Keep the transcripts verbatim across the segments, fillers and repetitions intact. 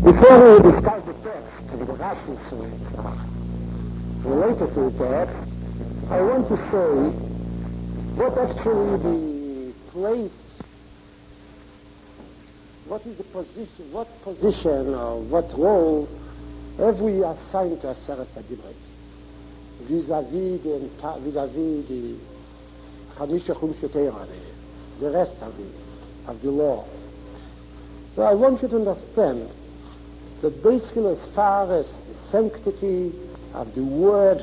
Before we discuss the text and the Rashi's uh, related to the text, I want to say what actually the place, what is the position, what position or what role have we assigned to Aseret HaDibros vis-à-vis the vis-à-vis the Chamisha Chumshei Torah, the rest of the of the law. So I want you to understand that basically as far as the sanctity of the word,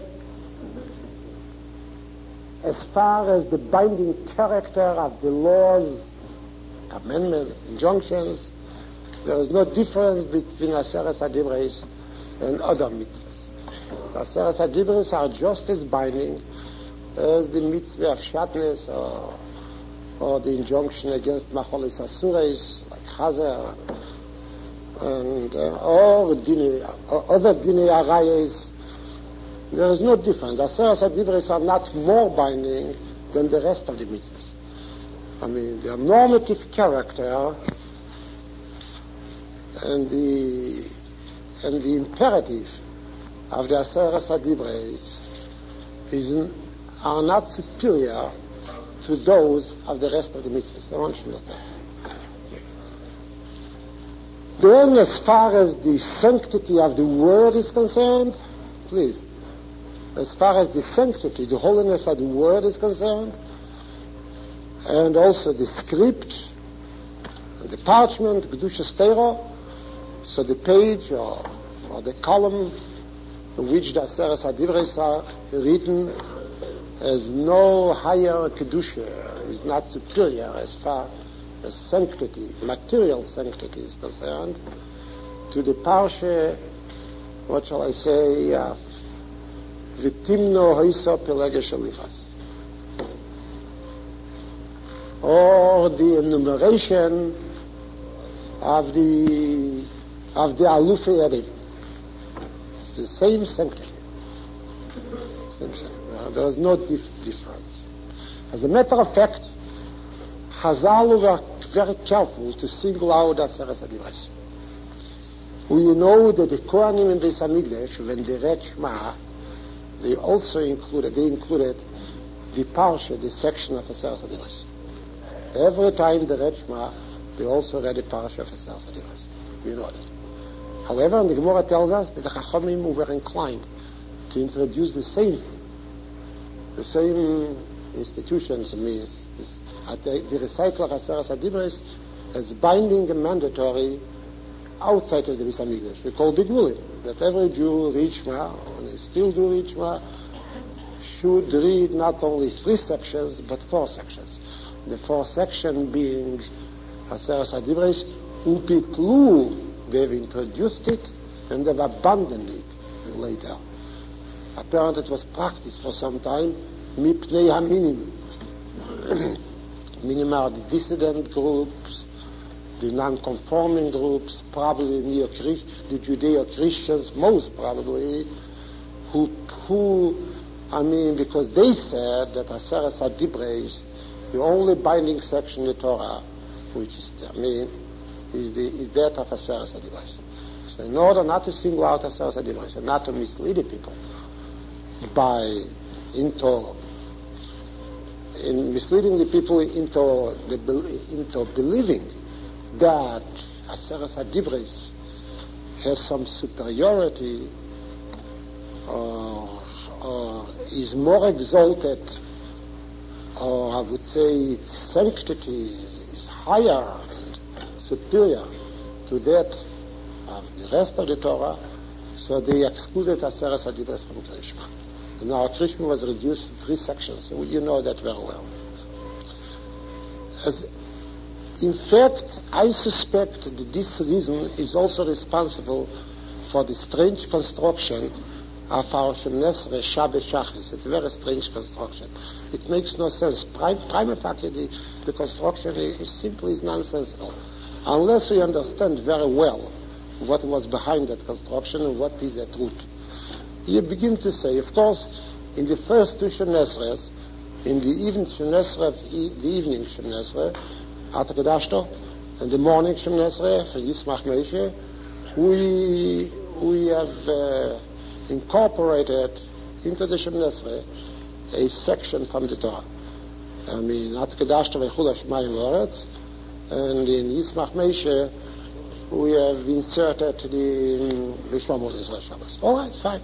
as far as the binding character of the laws, amendments, injunctions, there is no difference between Aseret HaDibros and other mitzvahs. The Aseret HaDibros are just as binding as the mitzvah of shatnez or, or the injunction against macholis asures, like chazer, and uh, or, dine, or other dinei arayes. There is no difference. Aseret HaDibros are not more binding than the rest of the mitzvahs. I mean, their normative character and the and the imperative of the Aseret HaDibros is are not superior to those of the rest of the mitzvahs. I want you to understand. Then, as far as the sanctity of the word is concerned, please, as far as the sanctity, the holiness of the word is concerned, and also the script, the parchment, Kedushas Torah, so the page or, or the column in which the Aseret HaDibros are written has no higher Kedusha, is not superior as far as sanctity, material sanctity is concerned, to the Parsha, what shall I say, of V'timno hoiso pelegesh alifas, or the enumeration of the of the Alufei Edim. It's the same sanctity. Same sanctity. There is no dif- difference. As a matter of fact, Chazal were very careful to single out Aseret HaDibros. We know that the Kohanim in Beis Hamikdash, when they read Shema, they also included, they included the Parsha, the section of Aseret HaDibros. Every time they read Shema, they also read the Parsha of Aseret HaDibros. We know that. However, the Gemara tells us that the Chachamim were inclined to introduce the same, the same institutions, means this, the, the recital of Aseret HaDibros as binding and mandatory outside of the Beis Hamikdash. We call Bigmulim, that every Jew read Shema, and they still do read Shema, should read not only three sections, but four sections. The fourth section being Aseret HaDibros, Upitlu, they've introduced it, and they've abandoned it later. Apparently it was practiced for some time, Mipnei HaMinim. Minim are the dissident groups, the non-conforming groups, probably the Judeo-Christians, most probably, who, who, I mean, because they said that Aseret HaDibros, the only binding section in the Torah, which is, I mean, is, the, is that of Aseret HaDibros. So in order not to single out Aseret HaDibros and not to mislead the people by into in misleading the people into the into believing that Aseret HaDibros has some superiority or, or is more exalted, or I would say its sanctity is higher and superior to that of the rest of the Torah, so they excluded Aseret HaDibros from Krishma. And our Krishma was reduced to three sections, so you know that very well. As, in fact, I suspect that this reason is also responsible for the strange construction of our Shemoneh Esrei Shabbos Shachris. It's a very strange construction. It makes no sense. Prime, prima facie, the, the construction is simply is nonsensical, unless we understand very well what was behind that construction and what is at root. You begin to say, of course, in the first two Shemoneh Esreis, in the evening Shemoneh Esrei, the evening Shemoneh Esrei, Ata Kedashto, and the morning Shemoneh Esrei, for Yismach Moshe, we we have uh, incorporated into the Shemoneh Esrei a section from the Torah. I mean, At Kedashta V'Echul Hashemayim V'Oretz, and in Yismach Meishe we have inserted the V'Shomor Yisrael Shabbos. All right, fine.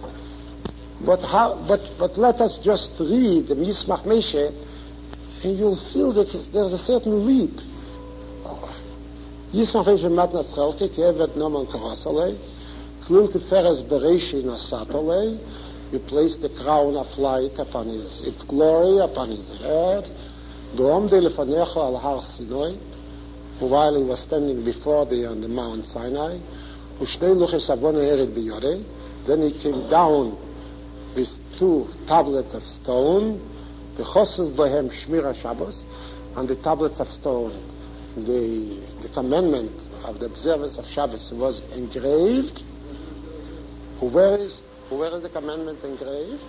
But how? But but let us just read the Yismach Meishe, and you'll feel that there's a certain leap. Yismach Meishe Matnas Chelke Kevet Noman Karasale, Klil Tiferes Bereishi Nasatale. You place the crown of light upon his, of glory upon his head. Go'omde lefanecha al har Sinai, while he was standing before thee on the Mount Sinai. Ushnei luches avon ered biyodei. Then he came down with two tablets of stone. V'chosuv bohem shmira Shabbos. On the tablets of stone, the the commandment of the observance of Shabbos was engraved. Where is Where is the commandment engraved?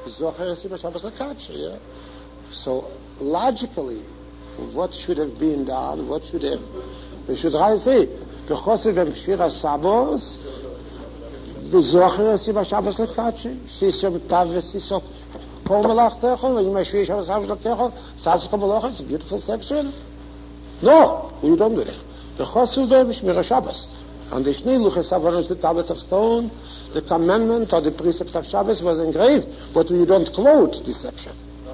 Yeah. So logically, what should have been done? What should have? They should say, "B'chosiv emshira Shabbos, b'zocher esiv Shabbos lekachi, sisem tav v'sisok kol melachtecho, v'yimashvi Shabbos lekecho, sasik melacha." It's a beautiful section. No, we don't do that. B'chosiv emshira Shabbos. On the Shnei Luches Avon, the tablets of stone, the commandment or the precept of Shabbos was engraved, but we don't quote this section.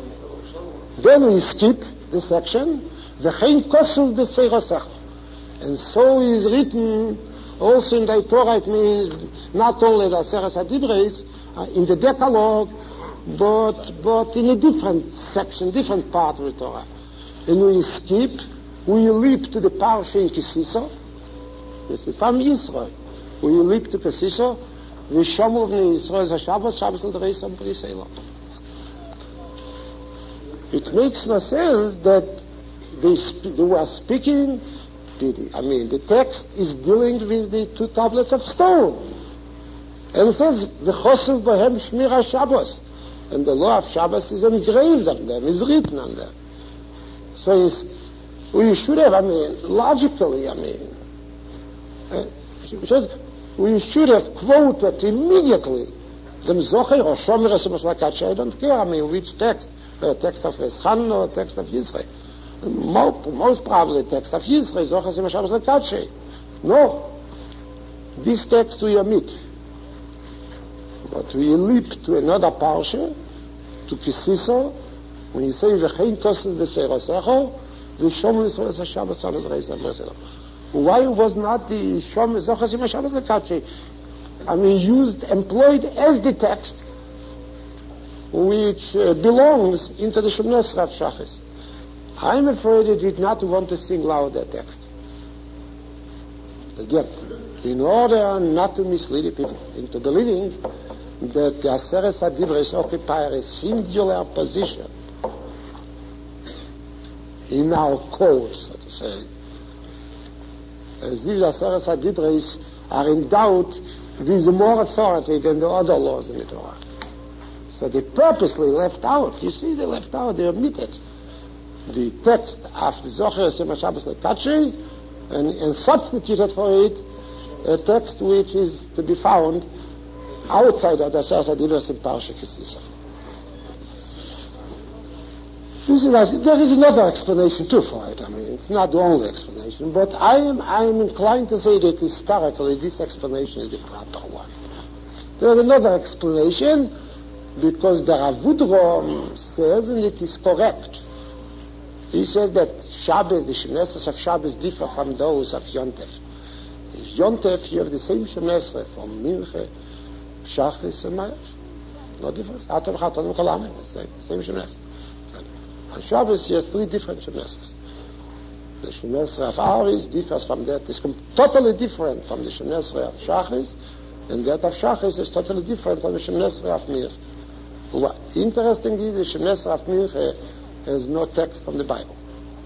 Then we skip the section, V'chein kosuv b'seirosecha. And so is written also in the Torah. It means not only the Aseres HaDibros, uh, in the Decalogue, but, but in a different section, different part of the Torah. And we skip, we leap to the Parsha in Kisiso. Yes, from Israel, we leap to Kisiso, V'shomru v'nei Yisrael Shabbos, Shabbos l'Dereisam B'Yisrael. It makes no sense that they, sp- they were speaking, the, I mean, the text is dealing with the two tablets of stone. And it says, V'chosuv bohem shmira Shabbos. And the law of Shabbos is engraved on them, is written on them. So it's, we should have, I mean, logically, I mean, uh, should, we should have quoted immediately the Zocher or Shomer Esimoshlakatshe. I don't care, I mean, which text, the text of Eschan or the text of Yisrael. Most, most probably the text of Yisrael, Zocher Esimoshlakatshe. No. This text we omit. But we leap to another parsha, to Kisiso, when you say, V'chein kosuv b'seirosecho, v'shomru Yisrael es ha-Shabbos on Ezreis ha-Bresel. Why was not the Shom Zochas Im Shabbos Lekachi, I mean, used, employed as the text, which uh, belongs into the Shemoneh Esrei of Shachis? I'm afraid it did not want to sing loud that text. Again, in order not to mislead the people into believing that the Aseres HaDibros occupy a singular position in our code, so to say. As these Aseres HaDibros are endowed with more authority than the other laws in the Torah. So they purposely left out, you see, they left out, they omitted the text of the Zocher Esim Shabbos Lekachi and, and substituted for it a text which is to be found outside of the Aseres HaDibros in Parsha Kisiso. This is, there is another explanation too for it. I mean, it's not the only explanation, but I am I am inclined to say that historically this explanation is the proper one. There is another explanation because the Rav Woodrom says, and it is correct. He says that Shabbos, the Shemoneh Esrei of Shabbos differ from those of Yom Tov. In Yom Tov you have the same Shemoneh Esrei from Mincha, Shachris, and Mayav. No difference. Atom Chatonim Kolamin, same same Shemoneh Esrei. On Shabbos, you have three different Shemoneh Esreis. The Shemoneh Esrei of Aris differs from that. It's totally different from the Shemoneh Esrei of Shachis, and that of Shachis is totally different from the Shemoneh Esrei of Mincha. Interestingly, the Shemoneh Esrei of Mincha has no text from the Bible.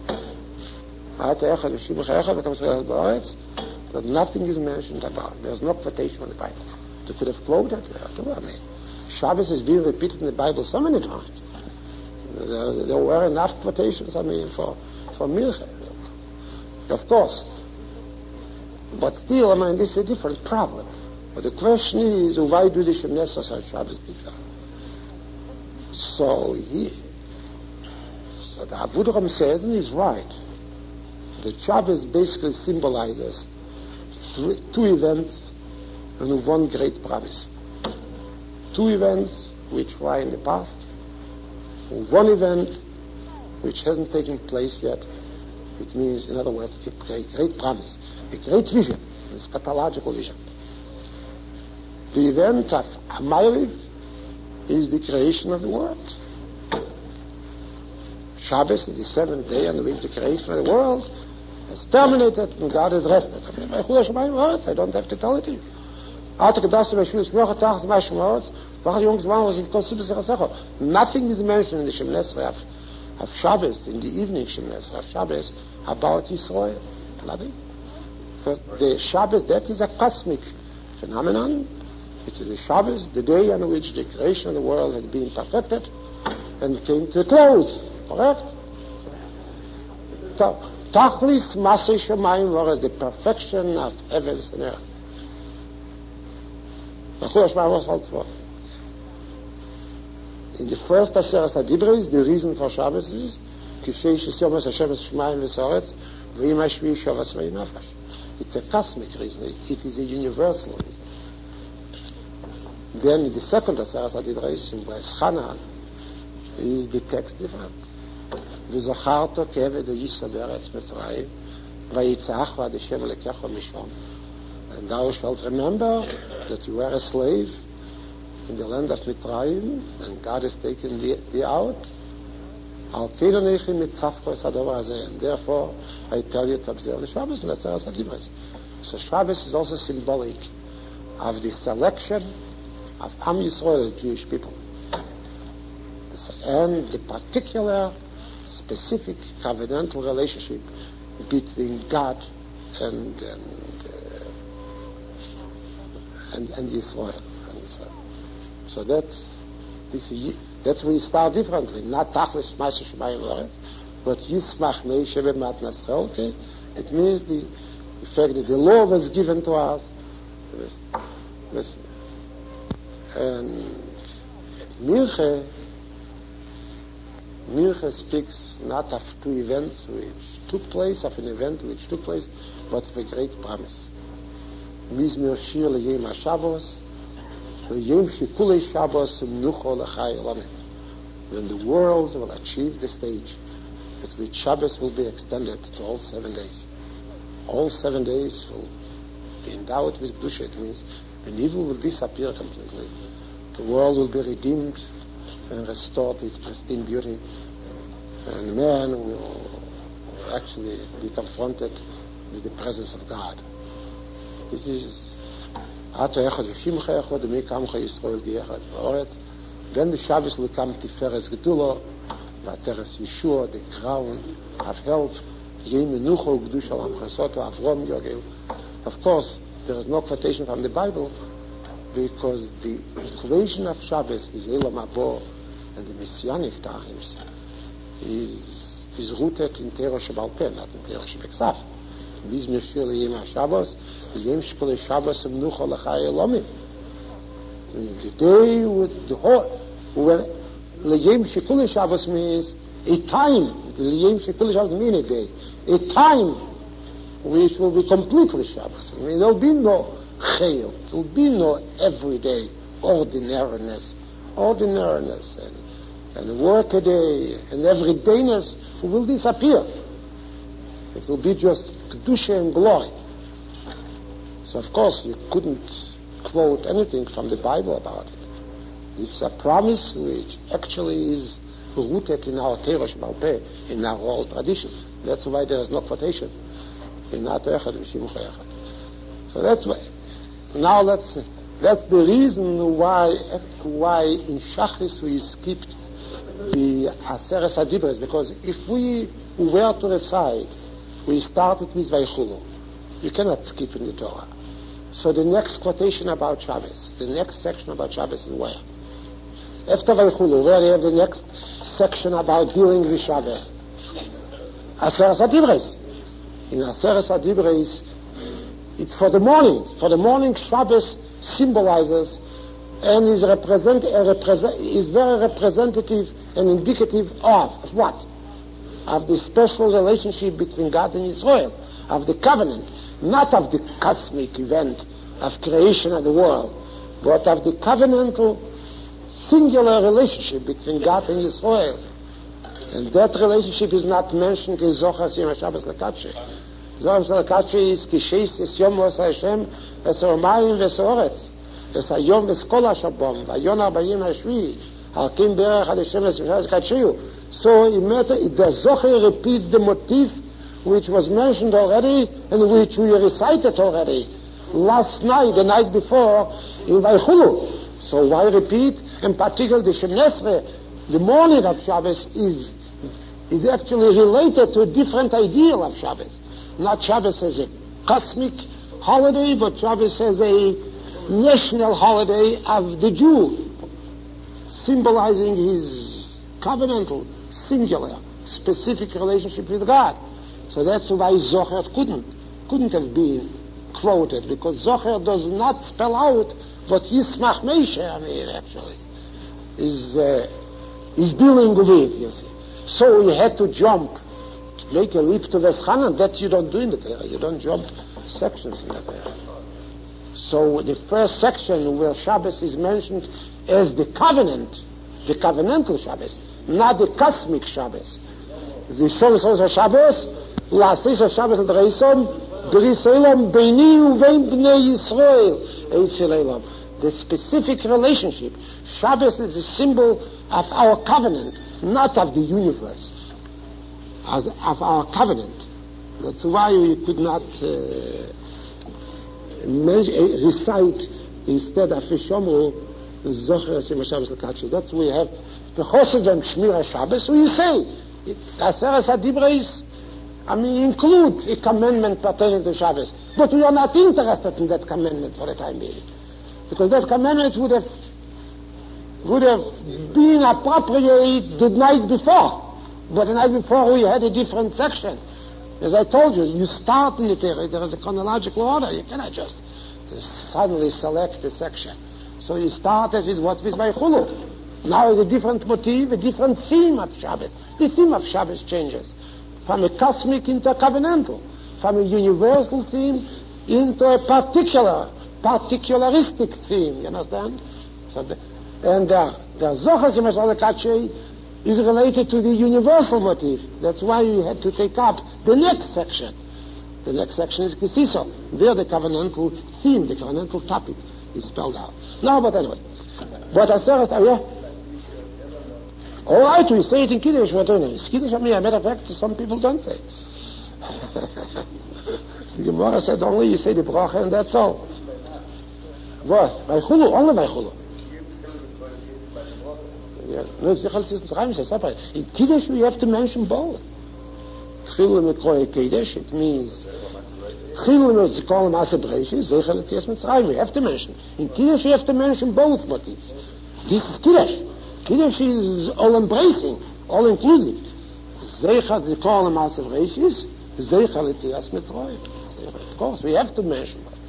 There's nothing is mentioned about it. There's no quotation from the Bible. They could have quoted there too. I mean, Shabbos is being repeated in the Bible so many times. There, there were enough quotations, I mean, for, for Mincha. Of course, But still, I mean, this is a different problem. But the question is, why do the Shemnesas on Shabbos differ? So he, so the Avudraham says, and he's right, the Shabbos basically symbolizes three, two events and one great promise. Two events which were in the past, one event which hasn't taken place yet. It means, in other words, a great, great promise, a great vision, a eschatological vision. The event of Hamayriv is the creation of the world. Shabbos is the seventh day on which the creation of the world has terminated and God has rested. I don't have to tell it to you. Nothing is mentioned in the Shemoneh Esrei of, of Shabbos, in the evening Shemoneh Esrei of Shabbos, about Yisrael. Nothing. Because the Shabbos, that is a cosmic phenomenon. It is the Shabbos, the day on which the creation of the world had been perfected and came to a close. Correct? Tachlis Maseh Shamayim was the perfection of heavens and earth. In the first Aseret HaDibros, the reason for Shabbos is it's a cosmic reason. It is a universal reason. Then in the second Aseret HaDibros, in Bres Chana, is the text different. וזכרת כעבד הישראל בארץ מצרים, ויצאך עד השם אלוקיך משם. And thou shalt remember that you were a slave in the land of Mitzrayim, and God has taken thee, thee out. Al kein anechi mitzavcho es hadover hazeh. And therefore, I tell you to observe the Shabbos and Aseret HaDibros. So Shabbos is also symbolic of the selection of Am Yisrael, the Jewish people, and the particular specific covenantal relationship between God and and uh, and, and Israel. And Israel. So that's this. That's where we start differently. Not Tachlis Maseh Shamayim V'Aretz, but Yismach Mei Sheve Matnas Chelke. It means the, the fact that the law was given to us. Listen, and Milche. Milche speaks not of two events which took place, of an event which took place, but of a great promise. Mizmor Shir L'Yom HaShabbos, L'Yom Shekulei Shabbos M'nucho L'Chai Olamim. When the world will achieve the stage at which Shabbos will be extended to all seven days. All seven days will be endowed with Kedusha. It means when evil will disappear completely. The world will be redeemed and restored to its pristine beauty, and man will actually be confronted with the presence of God. This is then the Shabbos will come Tiferes Gedulo, Vateres Yeshua, the crown of health. Of course, there is no quotation from the Bible, because the equation of Shabbos is Elam Habo and the Messianic times is is rooted in Torah Shebal Peh, not in Torah Shebeksaf. Mizmor Shir L'Yom HaShabbos, L'Yom Shekulei Shabbos M'nucho L'Chai Olamim. The day with the whole, when L'Yom Shekulei Shabbos means a time. L'Yom Shekulei Shabbos means a day, a time which will be completely Shabbos. I mean, there will be no Chayil, there will be no everyday ordinariness, ordinariness and and work a day and everydayness will disappear. It will be just Kedusha and glory. So of course you couldn't quote anything from the Bible about it. It's a promise which actually is rooted in our Torah Shebal Peh, in our old tradition. That's why there is no quotation in Ato Echad V'Shimcha Echad. So that's why. Now that's that's the reason why why in Shachris we skipped the Aseret HaDibros, because if we were to recite, we started with Vaychulu. You cannot skip in the Torah. So the next quotation about Shabbos, the next section about Shabbos is where? After Vaychulu, where you have the next section about dealing with Shabbos? Aseret HaDibros. In Aseret HaDibros, It's for the morning. For the morning, Shabbos symbolizes and is represent, uh, represent is very representative and indicative of, of what? Of the special relationship between God and Israel, of the covenant, not of the cosmic event of creation of the world, but of the covenantal singular relationship between God and Israel. And that relationship is not mentioned in Zohar Yom Shabbos Lekatshe. Zohar Lekatshe is Kisheis Es Yom Vos Hashem Es Romayim Ves Oretz Es Hayom Ves Kol HaShabom Vayon Arbayim HaShvi Halkim Berach Ad Hashem Es Shabbos Lekatshe. So it matter, the Zohar repeats the motif which was mentioned already and which we recited already last night, the night before, in Vaychulu. So why repeat? In particular, the Shemoneh Esrei, the morning of Shabbos, is is actually related to a different ideal of Shabbos. Not Shabbos as a cosmic holiday, but Shabbos as a national holiday of the Jew, symbolizing his covenantal, singular, specific relationship with God. So that's why Zohar couldn't, couldn't have been quoted, because Zohar does not spell out what Yismach Moshe, I mean, actually, is, uh, is dealing with, you see. So he had to jump, make a leap to Veschanan. That you don't do in the Torah. You don't jump sections in the Torah. So the first section where Shabbos is mentioned as the covenant, the covenantal Shabbos, not the cosmic Shabbos. The Shabbos of Shabbos, La'aseh of Shabbos al-Reisom, Bris Olam Beini Uvein Bnei Yisrael, Eis Olam. The specific relationship. Shabbos is a symbol of our covenant, not of the universe, as of our covenant. That's why we could not uh, mention, recite instead of Shomru Zohar Yom Shabbos Lekatshe. That's why we have the Chosev Shmira Shabbos. So you say, Aseres HaDibros, I mean, include a commandment pertaining to Shabbos, but we are not interested in that commandment for the time being, because that commandment would have would have been appropriate the night before. But the night before we had a different section. As I told you, you start in the Torah, there is a chronological order. You cannot just suddenly select a section. So you start as with what is by Chulu. Now is a different motif, a different theme of Shabbos. The theme of Shabbos changes from a cosmic into a covenantal, from a universal theme into a particular, particularistic theme. You understand? So the, And the, the Zohar Yom Shabbos Lekatshe is related to the universal motif. That's why we had to take up the next section. The next section is Kisiso. There the covenantal theme, the covenantal topic is spelled out. No, but anyway. But Aseres, oh yeah? All right, we say it in Kiddush, but in Kiddush, I mean, a matter of fact, some people don't say it. The Gemara said only you say the bracha and that's all. What? By Chulu, only by Chulu. Yeah. No, it's separate. In Kiddush we have to mention both. Tchilu Mikroy Kiddush, it means Tchilu Mikroy Maaseh Bereishis, Zeichel Yetzias Mitzrayim, we have to mention. In Kiddush we have to mention both motifs. This is Kiddush. Kiddush is all-embracing, all-inclusive. Zeichel Mikroy Maaseh Bereishis, Zeichel Yetzias Mitzrayim. Of course, we have to mention both.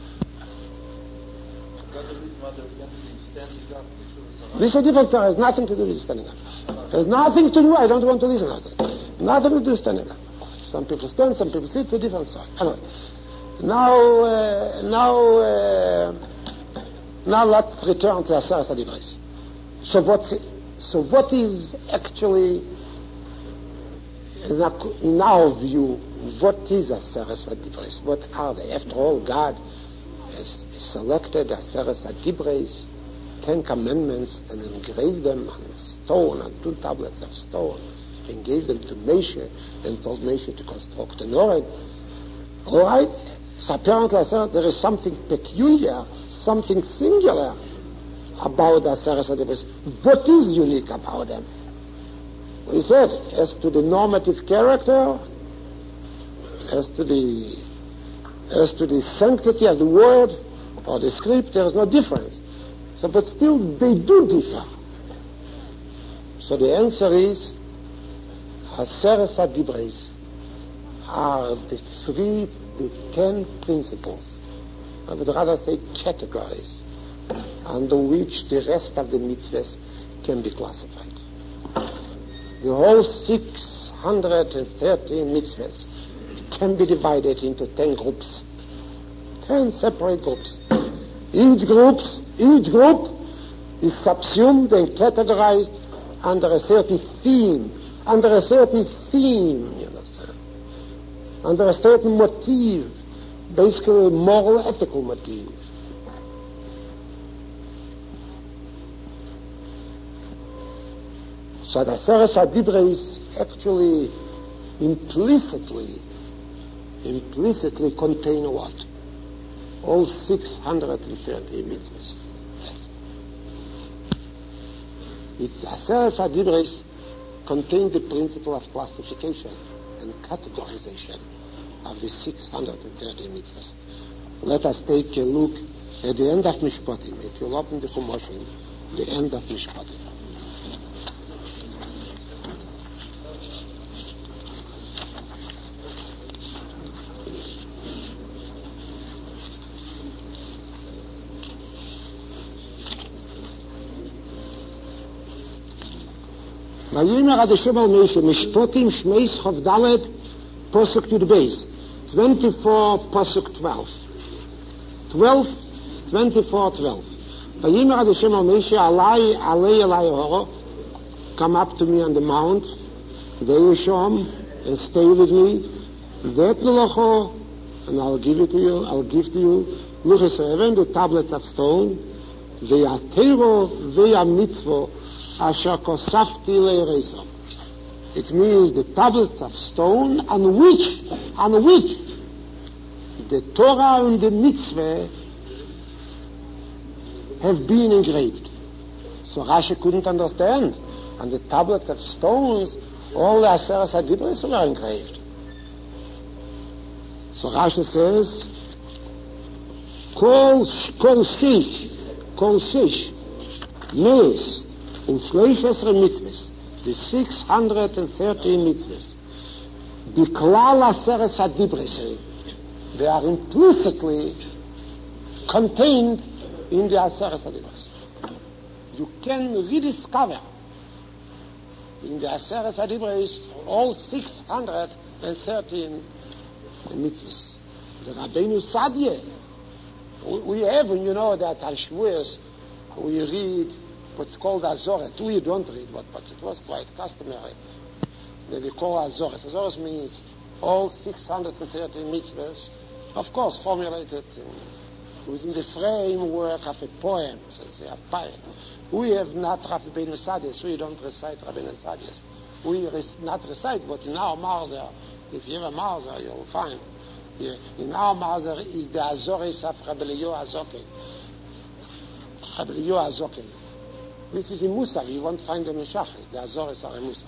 This is a different story. It has nothing to do with standing up. It has nothing to do, I don't want to listen to it. Nothing to do with standing up. Some people stand, some people sit, it's a different story. Anyway, now, uh, now, uh, now let's return to Aseres HaDibros. So what's, so what is actually, in our view, what is Aseres HaDibros? What are they? After all, God has selected Aseres HaDibros, Ten Commandments, and engraved them on stone, on two tablets of stone, and gave them to Moshe, and told Moshe to construct an Oreg. All right? So apparently there is something peculiar, something singular about the Aseres HaDibros. What is unique about them? We said, as to the normative character, as to the as to the sanctity of the word or the script, there is no difference. So, but still, they do differ. So the answer is, Aseres HaDibros are the three, the ten principles I would rather say categories, under which the rest of the mitzvahs can be classified. The whole six hundred thirteen mitzvahs can be divided into ten groups, ten separate groups. Each group, each group is subsumed and categorized under a certain theme, under a certain theme, you understand, under a certain motive, basically a moral, ethical motive. So the Aseres HaDibros actually implicitly, implicitly contain what? All six hundred thirty mitzvahs. It, Aseres HaDibros contain the principle of classification and categorization of the six hundred thirty mitzvahs. Let us take a look at the end of Mishpatim. If you'll open the Chumoshim, the end of Mishpatim. Vayimer ad Hashem al Moshe, Mishpatim Shmeis Chav Dalet, Posuk Yud Beis, twenty-four, Posuk twelve. twelve, twenty-four, twelve. Vayimer ad Hashem al Moshe, Alai, Alei, Alai Horo, come up to me on the mount, Ve'yishom, and stay with me, Ve'etnu Locho, and I'll give it to you, I'll give to you, Luchis Reven, the tablets of stone, Ve'atero, Ve'amitzvo, Asher kosafti le'ereso. It means the tablets of stone on which, on which the Torah and the mitzvah have been engraved. So Rashi couldn't understand. On the tablet of stones, all the Aseres HaDibros were engraved. So Rashi says, Kol kol shish, kol shish, meis, und Shleishes mitzvahs, the six hundred thirteen mitzvahs, the Klal Aseres HaDibros, they are implicitly contained in the Aseres HaDibros. You can rediscover in the Aseres HaDibros all six hundred thirteen mitzvahs. The Rabbeinu Sadia, we have, you know, that on Shavuos we read what's called Azoret. We don't read, but, but it was quite customary that they call Azoret. Azoret means all six hundred thirty mitzvahs, of course, formulated in, within the framework of a poem, so to say, a poem. We have not Rabbeinu Sadias, we don't recite Rabbeinu Sadias. We res, not recite, but in our Marzer, if you have a Marzer, you'll find, yeah, in our Marzer is the Azores of Rabbi Eliyahu HaZoken. Rabbi Eliyahu HaZoken. This is in Musaf. You won't find them in Shachris. The Azores are in Musaf.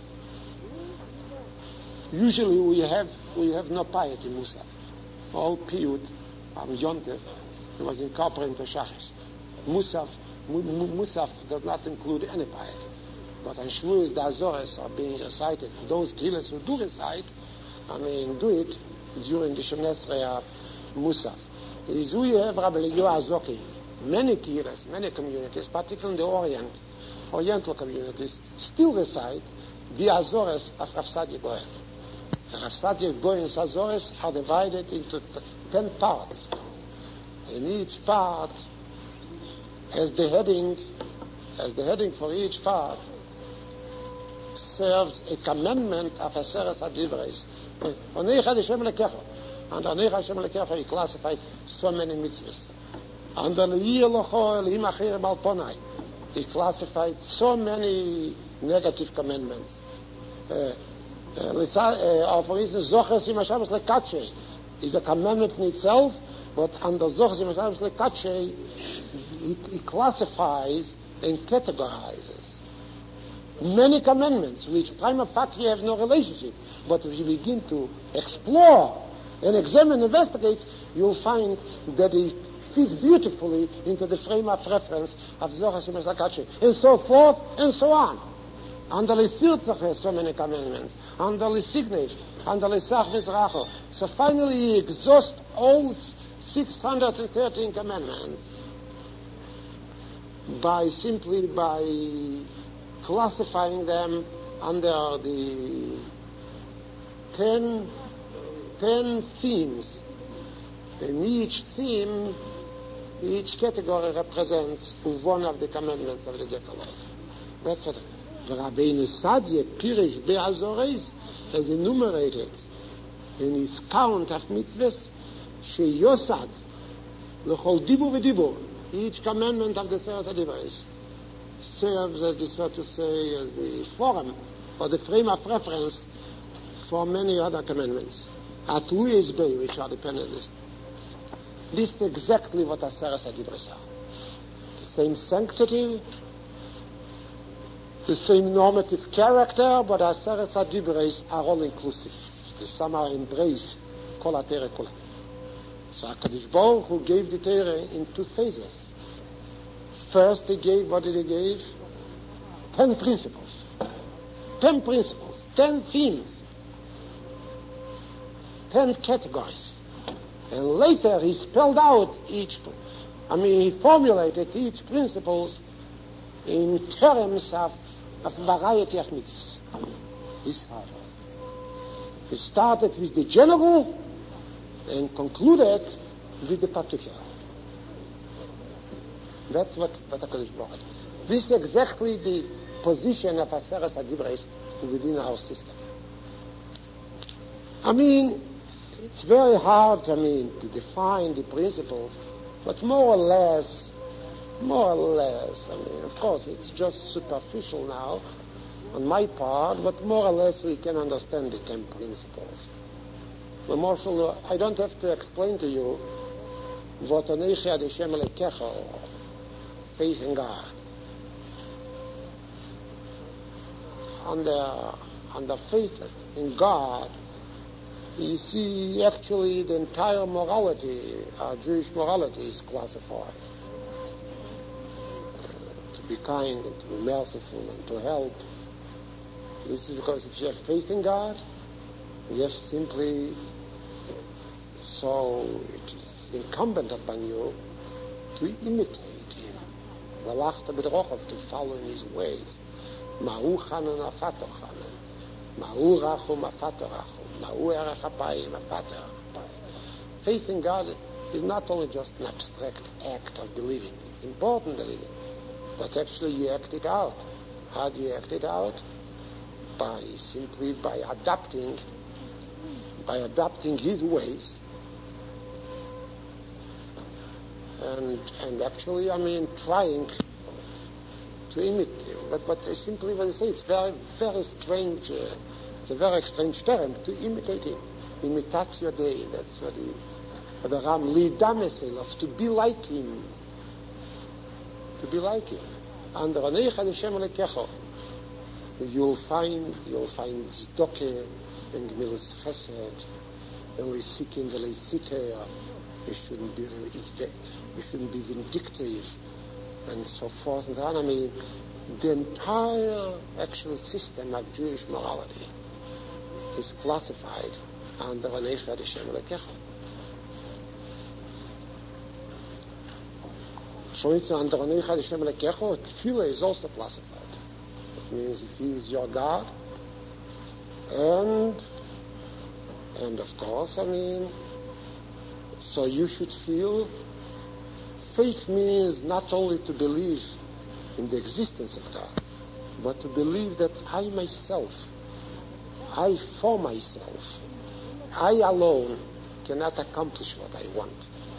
Usually we have we have no piety in Musaf. All piyut on Yontef, it was incorporated into Shachris. Musaf, Musaf does not include any piety. But on Shavuos, the Azores are being recited. Those killers who do recite, I mean, do it during the Shemoneh Esrei of Musaf. It is we have Rabbi Eliyahu HaZoken. Many kiyas, many communities, particularly in the Orient, Oriental communities, still recite the Azores of Rav Sadia Goyen. The Rav Sadia Goyen's Azores are divided into th- ten parts. And each part has the heading, as the heading for each part, serves a commandment of Aseres HaDibros. Onei Hashem Lekecho. And Onei Hashem Lekecho, he classified so many mitzvahs. Under Le'ir Locho Elohim Acher Malponai, he classified so many negative commandments. Uh, uh, for instance, Zoches Im Hashabbos Lekatshei is a commandment in itself, but under Zoches Im Hashabbos Lekatshei, he, he classifies and categorizes many commandments which prima facie have no relationship. But if you begin to explore and examine and investigate, you'll find that he fit beautifully into the frame of reference of Zohar Shemesh Lakatche, and so forth and so on. Under the Sirtzach, so many commandments. Under the Signesh, under the Sach Mizracho. So finally he exhausts all six hundred thirteen commandments by simply by classifying them under the ten, ten themes. And each theme, each category represents one of the commandments of the Decalogue. That's what Rabbeinu Sadia Pirish Be'azores has enumerated in his count of mitzvahs, Sheyosad, L'chol Dibur V'Dibur. Each commandment of the Seres HaDibros serves as the, so to say, as the forum or the frame of reference for many other commandments. Atlu Yizbei, which are dependent on this. This is exactly what Seres HaDibros are. The same sanctity, the same normative character, but Seres HaDibros are all inclusive. They somehow embrace Kol HaTorah Kula. So HaKadosh Baruch Hu gave the Torah in two phases. First he gave, what did he give? Ten principles. Ten principles. Ten themes. Ten categories. And later he spelled out each, I mean he formulated each principles in terms of, of variety of mitzvahs. This is how it was. He started with the general and concluded with the particular. That's what, what HaKadosh Baruch Hu is. This is exactly the position of Seres HaDibros within our system. I mean, it's very hard, I mean, to define the principles, but more or less, more or less, I mean, of course, it's just superficial now on my part, but more or less we can understand the ten principles. The Marshal, I don't have to explain to you what Anechi Ad Hashem Elekecha, faith in God. Under, under faith in God, you see actually the entire morality, our Jewish morality is classified. Uh, to be kind and to be merciful and to help. This is because if you have faith in God, you have simply, so it is incumbent upon you to imitate Him. To follow in His ways. Ma'u chanan afato chanan. Ma'u rachum afato rachum. Ma'u erech hapayim afato erech hapayim. Faith in God is not only just an abstract act of believing. It's important believing. But actually you act it out. How do you act it out? By simply by adapting, by adapting His ways. And, and actually, I mean, trying to imitate him. But, but simply what I say, it's very, very strange, uh, it's a very strange term, to imitate him. Imitatio Dei, that's what the, what the Ram, Lidam, to be like him. To be like him. Under Aneich Ad Hashem Elekecha, you'll find, you'll find Zdoke and Gemilas Chesed, and Leisikin, and Leisiter. You shouldn't be, you shouldn't be vindictive, and so forth and so on. I mean, the entire actual system of Jewish morality is classified under Aneich Ad Hashem Elekecha. For instance, under Aneich Ad Hashem Elekecha, Tefillah is also classified. It means if He is your God, and and of course, I mean, so you should feel. Faith means not only to believe in the existence of God, but to believe that I myself, I for myself, I alone cannot accomplish what I want.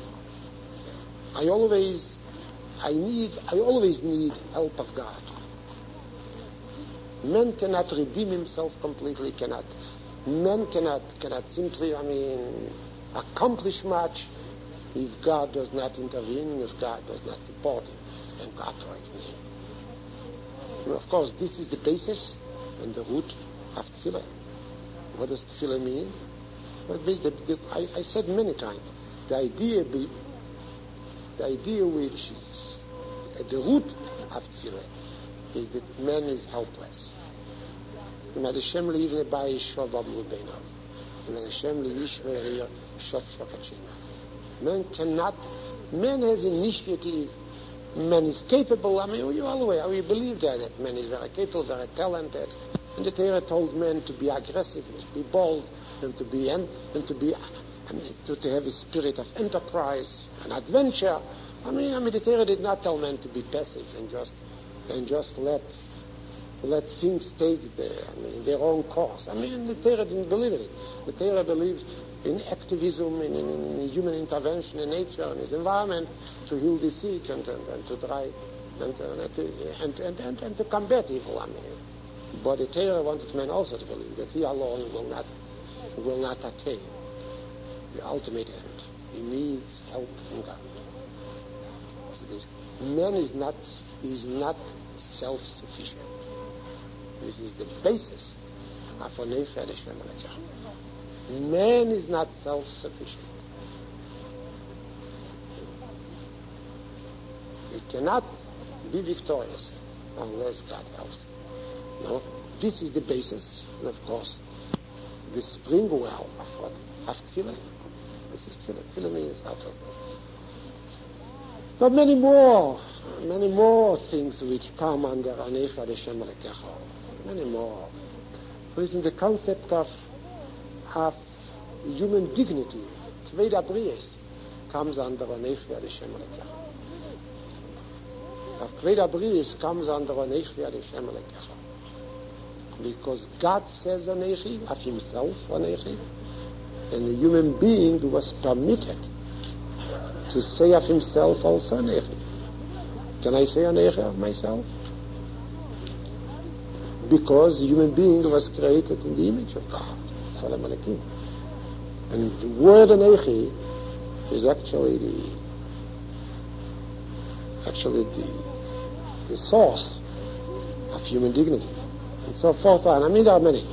I always, I need, I always need help of God. Man cannot redeem himself completely, cannot, man cannot, cannot simply, I mean, accomplish much if God does not intervene, if God does not support him and cooperate with him. And of course, this is the basis and the root of tefillah. What does tefillah mean? Well, the, the, I, I said many times, the idea be, the idea which is at the root of tefillah is that man is helpless. And Hashem leave by Shavab Lubeinav. And Hashem leave Shver Shot Shokachina. Man cannot, man has initiative, man is capable. I mean, we always, we believe that, that man is very capable, very talented. And the Torah told men to be aggressive, and to be bold, and to be, and, and to be, I mean, to, to have a spirit of enterprise and adventure. I mean, I mean, the Torah did not tell men to be passive and just, and just let, let things take their, I mean, their own course. I mean, the Torah didn't believe in it. The Torah believed in activism, in, in, in human intervention in nature and its environment to heal the sick and, and, and to try and, and, and, and, and, and to combat evil. I mean, but the Torah wanted men also to believe that he alone will not will not attain the ultimate end. He needs help from God. So man is not is not self-sufficient. This is the basis of a nefesh Hashem Elokeh. Man is not self-sufficient. He cannot be victorious unless God helps him. No, this is the basis, and of course, the spring well of what? Of tefillah. This is tefillah. Tefillah means helplessness. But many more, many more things which come under Aneicha Hashem Elokeh. Many more. For instance, the concept of of human dignity, Kveda Bries, comes under Aneicha Hashem Elokeh. Of Kveda Bries comes under Aneicha Hashem Elokeh. Because God says Anechi, of himself Anechi, and the human being was permitted to say of himself also Anechi. Can I say Anechi of myself? Because the human being was created in the image of God. Salam Aleichem. And the word Anechi is actually the actually the the source of human dignity. And so forth on. I mean, there are many.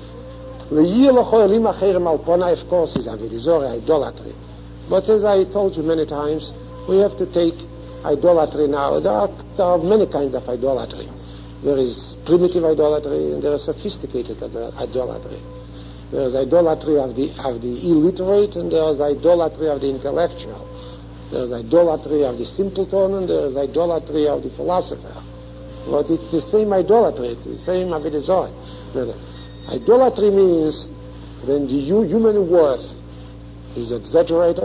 Of course, is idolatry. But as I told you many times, we have to take idolatry now. There are, there are many kinds of idolatry. There is primitive idolatry, and there is sophisticated idolatry. There is idolatry of the of the illiterate, and there is idolatry of the intellectual. There is idolatry of the simpleton, and there is idolatry of the philosopher. But it's the same idolatry, it's the same Avodah Zarah. Idolatry means when the human worth is exaggerated,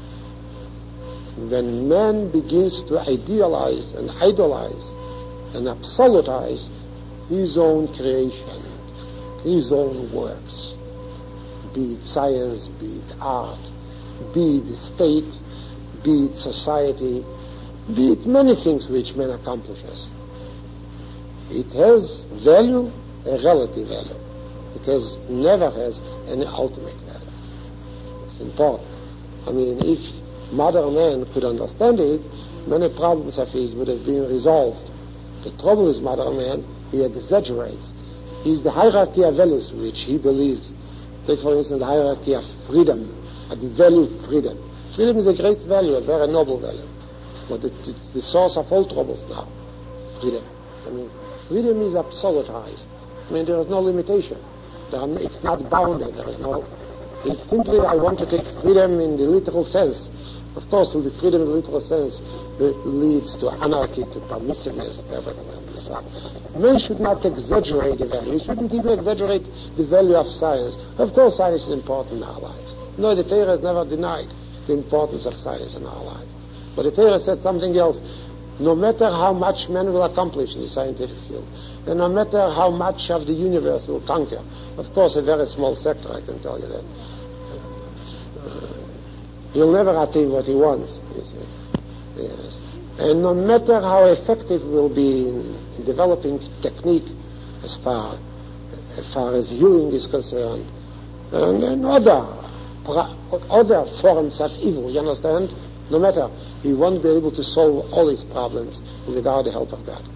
when man begins to idealize and idolize and absolutize his own creation, his own works, be it science, be it art, be it the state, be it society, be it many things which man accomplishes. It has value, a relative value. It has never has any ultimate value. It's important. I mean, if modern man could understand it, many problems of his would have been resolved. The trouble is modern man, he exaggerates. He's the hierarchy of values which he believes. Take, for instance, the hierarchy of freedom, of the value of freedom. Freedom is a great value, a very noble value. But it, it's the source of all troubles now. Freedom. I mean, freedom is absolutized. I mean, there is no limitation. There are, it's not bounded. There is no... It's simply, I want to take freedom in the literal sense. Of course, the freedom in the literal sense it leads to anarchy, to permissiveness, to everything like this. Man should not exaggerate the value. He shouldn't even exaggerate the value of science. Of course, science is important in our lives. No, the Torah has never denied the importance of science in our lives. But the Torah said something else. No matter how much man will accomplish in the scientific field, and no matter how much of the universe will conquer, of course, a very small sector, I can tell you that, uh, he'll never attain what he wants, you see. Yes. And no matter how effective will be in, in developing technique as far as far as healing is concerned, and, and other other forms of evil, you understand? No matter, he won't be able to solve all his problems without the help of God.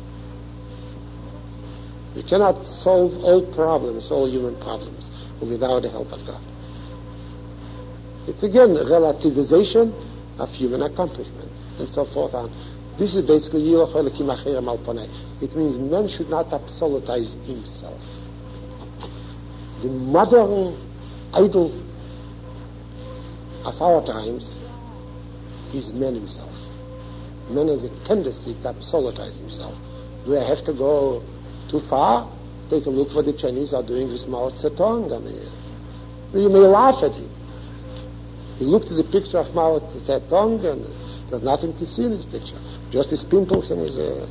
You cannot solve all problems, all human problems, without the help of God. It's again a relativization of human accomplishments, and so forth on. This is basically Yiloch Elokim Acherem Al Panei. It means man should not absolutize himself. The modern idol of our times is man himself. Man has a tendency to absolutize himself. Do I have to go too far? Take a look what the Chinese are doing with Mao Zedong. I mean, you may laugh at him. You look at the picture of Mao Zedong, and there's nothing to see in his picture. Just his pimples and his... Uh,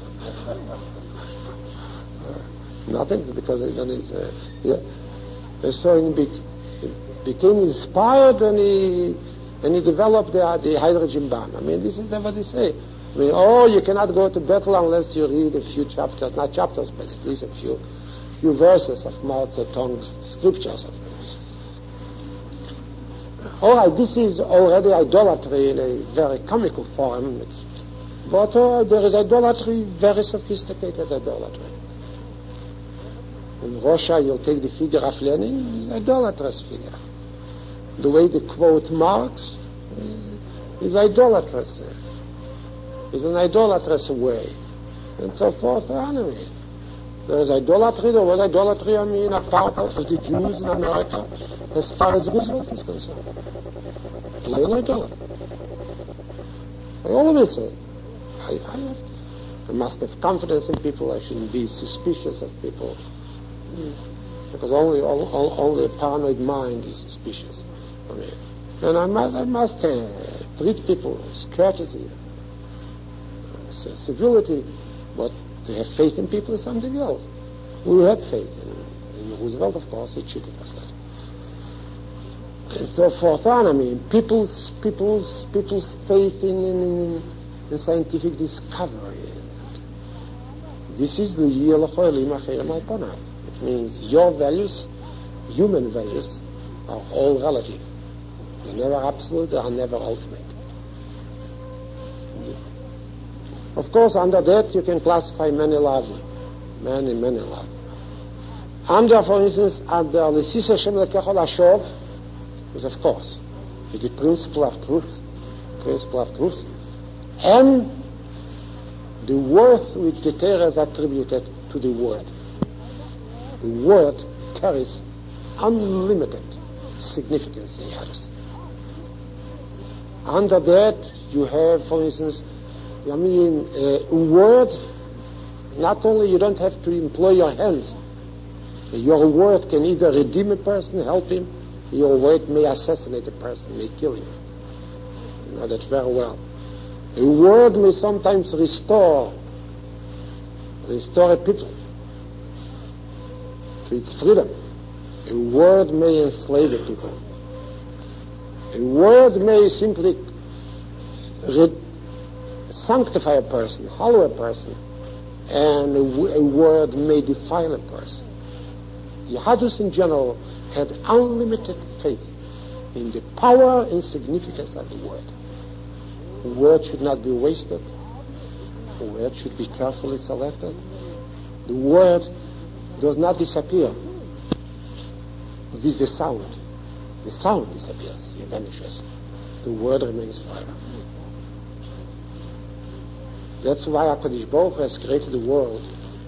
uh, nothing, because then he's... Uh, yeah. And so he be, became inspired, and he and he developed the, the hydrogen bomb. I mean, this is what they say. I mean, oh, you cannot go to battle unless you read a few chapters, not chapters, but at least a few few verses of Mao Zedong's scriptures. All right, this is already idolatry in a very comical form. It's, but uh, there is idolatry, very sophisticated idolatry. In Russia, you'll take the figure of Lenin, is idolatrous figure. The way they quote Marx uh, is idolatrous. Is an idolatrous way, and so forth. Anyway, there is idolatry. There was idolatry, I mean, a part of the Jews in America, as far as Roosevelt is concerned. Plain idolatry. I always say, I, I, have, I must have confidence in people. I shouldn't be suspicious of people, because only all, all, only a paranoid mind is suspicious. I mean, and I must, I must uh, treat people with courtesy. Civility, but to have faith in people is something else. We had faith in, in Roosevelt, of course. He cheated us that. And so forth on. I mean, people's people's people's faith in, in, in scientific discovery. This is the Yil Cholim Acherim Alpanai. It means your values, human values, are all relative. They're never absolute. They are never ultimate. Of course, under that you can classify many love, many, many love. Under, for instance, under the Sisa Shem Lekechol Ashov, is of course, is the principle of truth, principle of truth, and the worth which the Torah has attributed to the word. The word carries unlimited significance in Yaddus. Under that you have, for instance, I mean, uh, a word, not only you don't have to employ your hands. Your word can either redeem a person, help him. Your word may assassinate a person, may kill him. You know that very well. A word may sometimes restore, restore a people to its freedom. A word may enslave a people. A word may simply redeem, sanctify a person, hallow a person, and a, w- a word may defile a person. Yaddus in general had unlimited faith in the power and significance of the word. The word should not be wasted. The word should be carefully selected. The word does not disappear with the sound. The sound disappears, it vanishes. The word remains forever. That's why HaKadosh Baruch Hu has created the world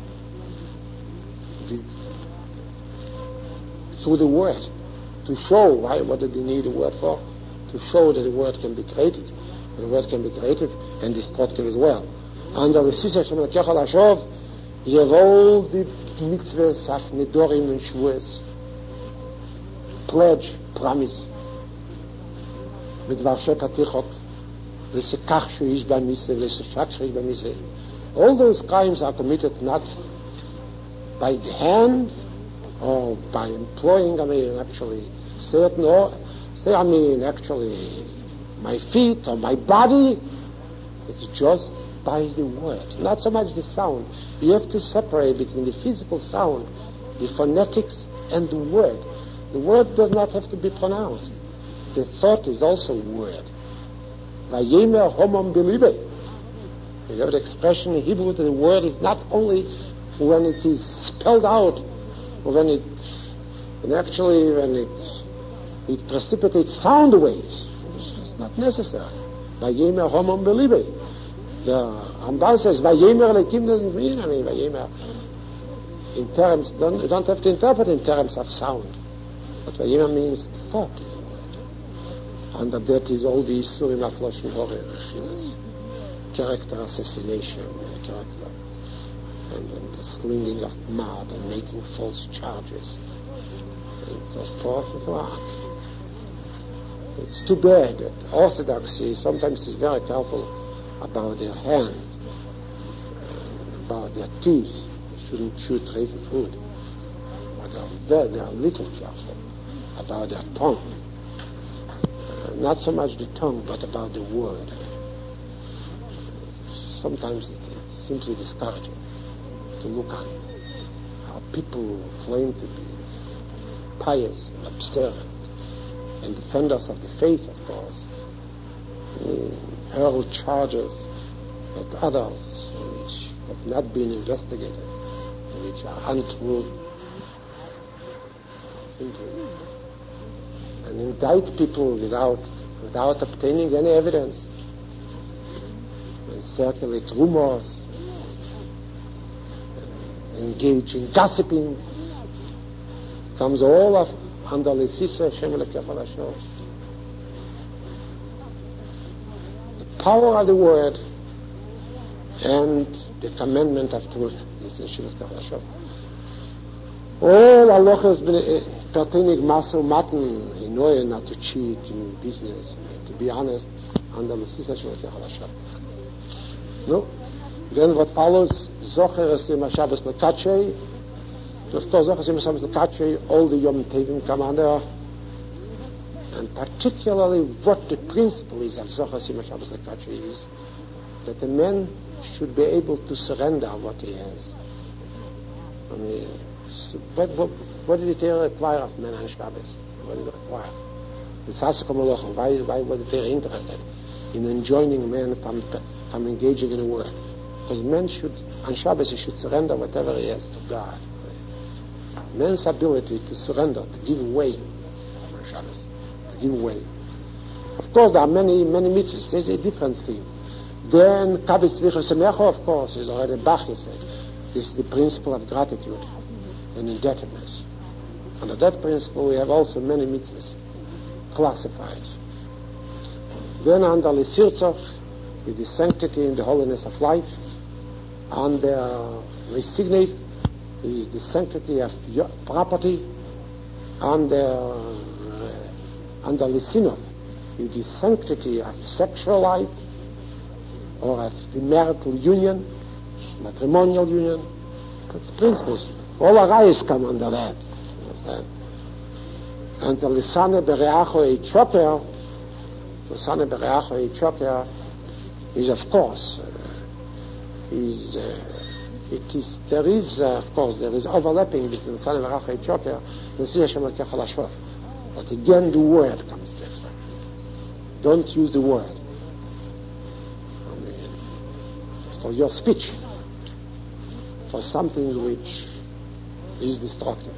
with, through the word, to show why, what did they need the word for? To show that the word can be creative. The word can be creative and destructive as well. Under the Sisa Shem Lekechol Ashov, you have all the mitzvahs of Nedorim and Shvuos, pledge, promise, Midvar Shekatichot, all those crimes are committed not by the hand or by employing, I mean, actually, certain, or say, I mean, actually, my feet or my body. It's just by the word, not so much the sound. You have to separate between the physical sound, the phonetics, and the word. The word does not have to be pronounced. The thought is also word. Vayemer homam belibe. You have the expression in Hebrew that the word is not only when it is spelled out, or when it, and actually when it it precipitates sound waves. It's just not necessary. Vayemer homam belibe. The Ramban says Vayemer lekim doesn't mean, I mean, Vayemer in terms, don't, you don't have to interpret in terms of sound. But Vayemer means thought. Under that is all the Isurim Afloshim Hore Rechilas, character assassination, character, and, and the slinging of mud and making false charges, and so forth and so on. It's too bad that Orthodoxy sometimes is very careful about their hands, about their teeth. They shouldn't chew treifel food. But they are very, they are little careful about their tongue. Uh, not so much the tongue, but about the word. Sometimes it, it's simply discouraging to look at how people claim to be pious and observant and defenders of the faith, of course, uh, hurl charges at others which have not been investigated, which are untrue, simply, and indict people without without obtaining any evidence, and circulate rumors, and engage in gossiping. It comes all of under Lesisa Hashem Lekefal Hashem. The power of the word and the commandment of truth is Hashem Lekefal Hashem. All halachas pertaining masel matan, in order not to cheat in business, to be honest, under Lesisa Hashem Lekefal Hashem. No? Then what follows, Zocher Esim HaShabbos Lekatshei. Of course, all the Yom Tovim come under, and particularly what the principle is of Zochar Sim HaShabbos Lekatshei is that the man should be able to surrender what he has. I mean, so what, what, what did the Torah require of man on Shabbos? What did it require? Why, why was the Torah interested in enjoining man from, from engaging in a work? Because man should, on Shabbos, he should surrender whatever he has to God. Man's ability to surrender, to give way on Shabbos, to give way. Of course, there are many, many mitzvahs. There's a different thing. Then, Kabitz Vicha Semecho, of course, is already Bach, he said. This is the principle of gratitude and indebtedness. Under that principle, we have also many mitzvahs classified. Then, under Lesirtzach, is the sanctity and the holiness of life. Under Lesignef, is the sanctity of property. Under uh, under Lisinov is the sanctity of sexual life, or of the marital union, matrimonial union. That's principles. All arayas come under that. Understand? And the Lisane Bereacho E Choker, Lisane Bereacho E Choker is, of course, uh, is uh, It is, there is, uh, of course, there is overlapping between the Salim Arach and Choker, the Hashem Lekefal Hashem. But again, the word comes to explain. Don't use the word. I mean, for your speech, for something which is destructive.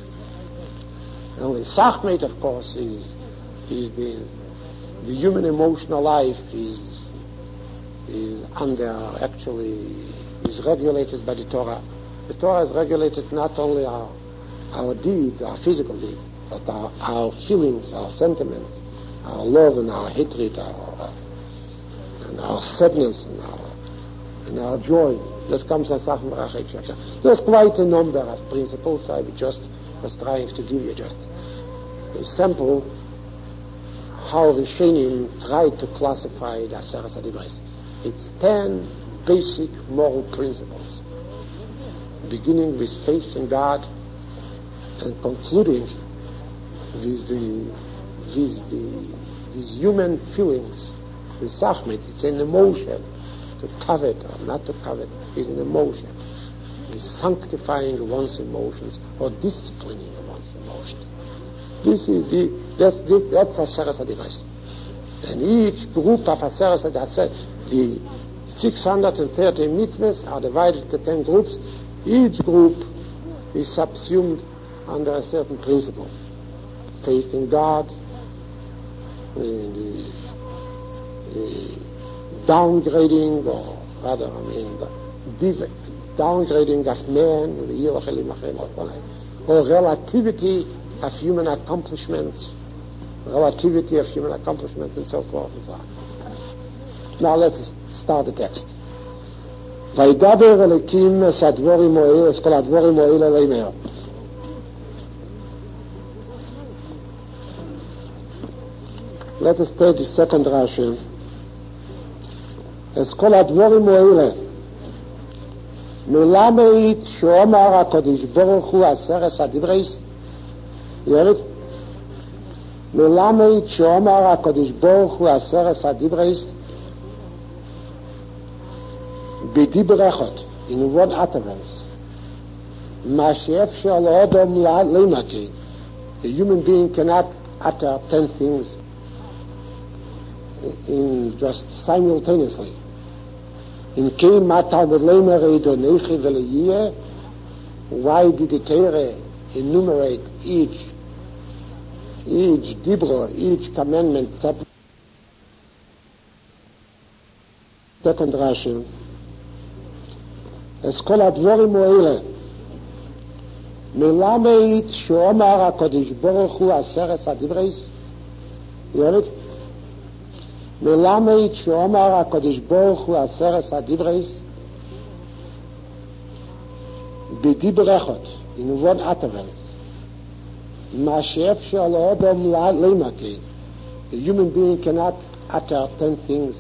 And the Sachmet, of course, is is the the human emotional life is is under actually. is regulated by the Torah. The Torah is regulated not only our our deeds, our physical deeds, but our, our feelings, our sentiments, our love and our hatred, our, and our sadness and our, and our joy. That comes as Sachem Barachei Chakra. There's quite a number of principles. I just was trying to give you just a sample how Rishonim tried to classify the Aseres HaDibros. It's ten basic moral principles, beginning with faith in God and concluding with the with the with human feelings, with sachmet. It's an emotion. To covet or not to covet is an emotion. It's sanctifying one's emotions or disciplining one's emotions. This is the that's the, that's Aseres HaDibros. And each group of Aseres HaDibros, the six hundred thirty mitzvahs are divided into ten groups. Each group is subsumed under a certain principle. Faith in God, the, the downgrading, or rather, I mean, the div- downgrading of man, or relativity of human accomplishments, relativity of human accomplishment, and so forth and so on. Now let's start the text. וידבר אלוקים את הדבורים האלה, את כל הדבורים האלה לאמר. Let us take the second Rashi. את כל הדבורים האלה מלמד שאומר הקדוש ברוך הוא עשרת הדיברות. ירד? מלמד שאומר הקדוש ברוך הוא עשרת הדיברות בדיבר אחד, in one utterance. מה שאפשר לאדם להימקד. A human being cannot utter ten things in just simultaneously. In kein matter with lemer edonechi veliyeh, why did the Torah enumerate each each dibro, each commandment separate? Second Rashi. Es kol הדבורים האלה מלמד שאומר הקדוש ברוך הוא עשרת הדיברות. ירד? מלמד שאומר הקדוש ברוך הוא עשרת הדיברות בדיבר אחד, in one utterance. מה שאפשר לאדם להימקד. A human being cannot utter ten things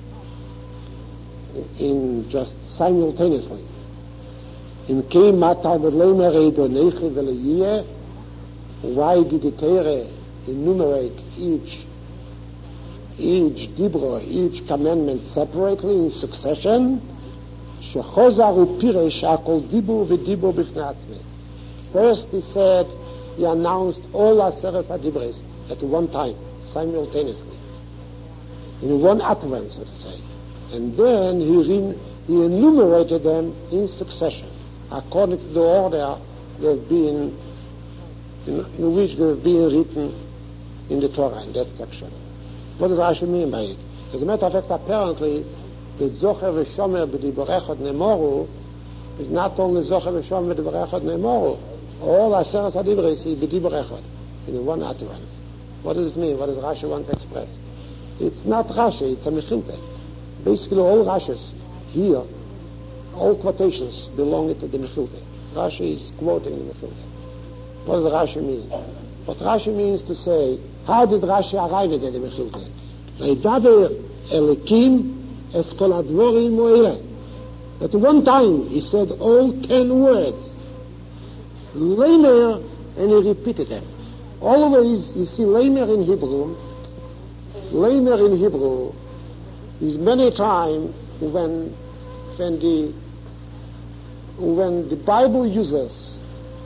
in just simultaneously. In kein matter with lemer edonechi veliyeh, why did the Torah enumerate each each dibro, each commandment separately in succession? Shechozar upiresh akol dibur v'dibur b'fnei atzmi. First he said, he announced all aseret hadibros at one time, simultaneously, in one utterance, so to say. And then he, re- he enumerated them in succession, according to the order they've been, in, in which they've been written in the Torah, in that section. What does Rashi mean by it? As a matter of fact, apparently, the Zocher v'Shomer b'Dibur Echad Nemoru is not only Zocher v'Shomer b'Dibur Echad Nemoru. All Aseret HaDibros is b'Dibur Echad, in one utterance. What does it mean? What does Rashi want to express? It's not Rashi, it's a Mechilta. Basically, all Rashis here, all quotations belong to the Mechilta. Rashi is quoting the Mechilta. What does Rashi mean? What Rashi means to say, how did Rashi arrive at the Mechilta? Vaydaber Elokim es kol hadvorim ha'eleh. At one time, he said all ten words. Lamer, and he repeated them. Always, you see, Lamer in Hebrew, Lamer in Hebrew is many times when, when the when the Bible uses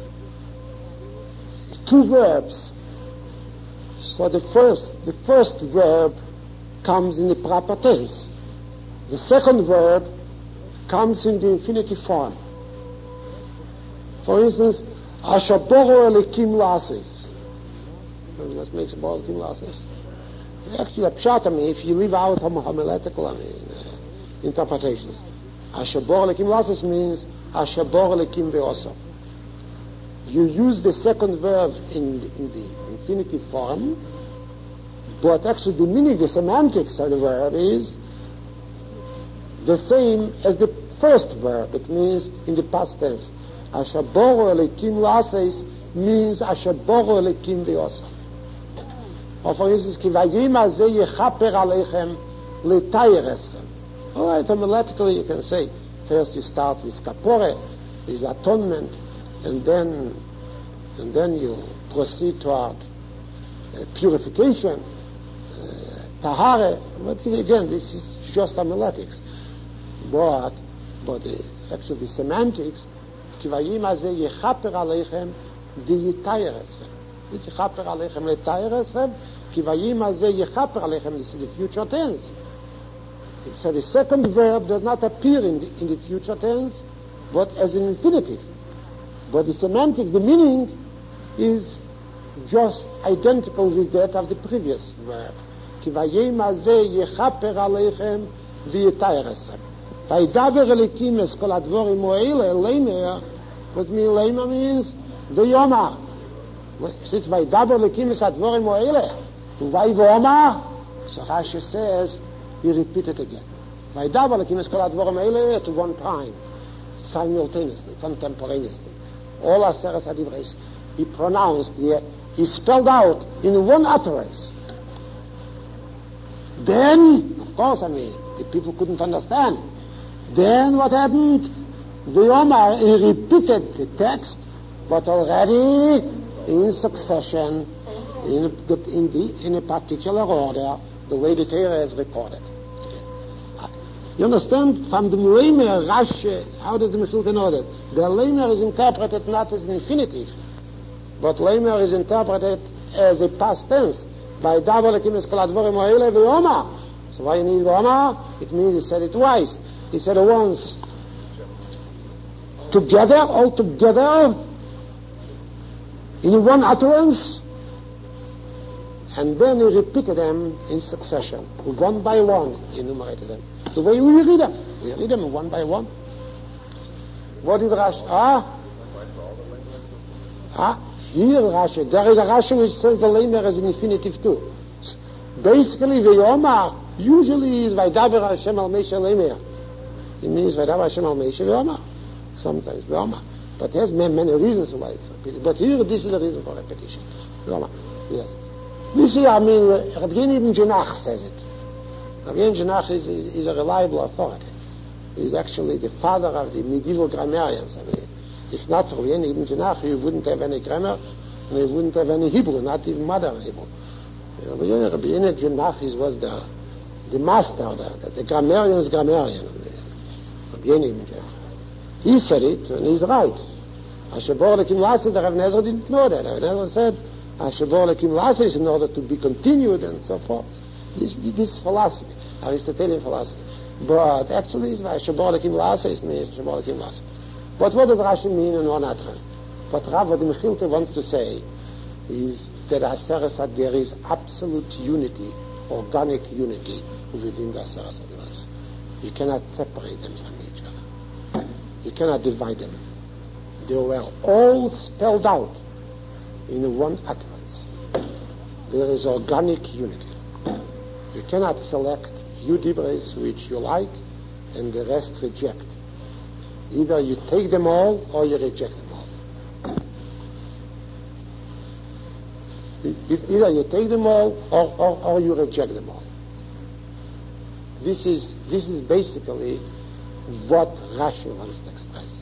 two verbs. So the first the first verb comes in the proper tense. The second verb comes in the infinitive form. For instance, Asher boro elikim lasis. What makes boro elikim lasis? Actually, a pshat, I mean, if you leave out homiletical, I mean, uh, interpretations. Asher boro elikim lasis means Asher boro elikim ve'oso. You use the second verb in the, in the infinitive form, but actually the meaning, the semantics of the verb is the same as the first verb. It means in the past tense. Asher boro elikim lasis means Asher boro elikim ve'oso. Or for instance, ki vayim hazeh yechaper aleichem l'tayir eschem. All right, homiletically you can say, first you start with kapore, with atonement, and then and then you proceed toward uh, purification, uh, tahare. But again, this is just homiletics. But but the, actually the semantics, ki vayim hazeh yechaper aleichem v'yitayir eschem. It's yechaper aleichem l'tayir eschem. Ki vayim hazeh yechaper aleichem. This is the future tense. So the second verb does not appear in the, in the future tense, but as an infinitive. But the semantics, the meaning, is just identical with that of the previous verb. Ki vayim hazeh yechaper aleichem v'yitayir eschem. Vaydaber elikim es kol hadvorim ha'eleh leimer. What mean leimer means? V'yomar. Since vaydaber elikim es hadvorim ha'eleh, Why Voma? So Rashi says, he repeated again. Vaidavar Elokim es kol advorim eile at one time, simultaneously, contemporaneously. All Aseres HaDibros, he pronounced, he, he spelled out in one utterance. Then, of course, I mean, the people couldn't understand. Then what happened? The Omar, he repeated the text, but already in succession, in, the, in, the, in a particular order, the way the Torah is recorded. You understand? From the Leimer, Rashi, how does the Mechilta know that? The Leimer is interpreted not as an infinitive, but Leimer is interpreted as a past tense. By Davar Elokim es kol advorim ha'ele v'yoma. So why you need v'yoma? It means he said it twice. He said it once. Together, all together, in one utterance, and then he repeated them in succession, one by one. He enumerated them. The way we read them, we read them one by one. What did Rashi? Ah, ah. Here Rashi, there is a Rashi which says the Leimer is an infinitive too. Basically, V'yomar usually is Vaidaber Hashem al Moshe Leimer. It means Vaidaber Hashem al Moshe V'yomar. Sometimes V'yomar. But there's many, many reasons why it's repeated. But here, this is the reason for repetition. V'yomar. Yes. This is, I mean, Rabbi Ibn Jinach says it. Rabbi Ibn Jinach is, is a reliable authority. He's actually the father of the medieval grammarians. I mean, if not for Rabbi Ibn Jinach, you wouldn't have any grammar, and you wouldn't have any Hebrew, not even modern Hebrew. Rabbi Ibn Jinach was the, the master, the, the grammarian's grammarian. Rabbi Ibn Jinach. He said it, and he's right. Asher-bor Elokim L'aseh, the Rav Nezer didn't know that. Rav Nezer said, Asher-bor Elokim L'aseh is in order to be continued, and so forth. This, this philosophy, Aristotelian philosophy. But actually, it's Asher-bor Elokim L'aseh, it means Asher-bor Elokim L'aseh. But what does Rashi mean in one utterance? What Rav the Mechilta wants to say is that Aseres had, there is absolute unity, organic unity within the Aseres HaDibros. You cannot separate them from each other. You cannot divide them. They were all spelled out in one utterance. There is organic unity. You cannot select few Dibros which you like and the rest reject. Either you take them all or you reject them all. Either you take them all or, or, or you reject them all. This is, this is basically what Rashi wants to express.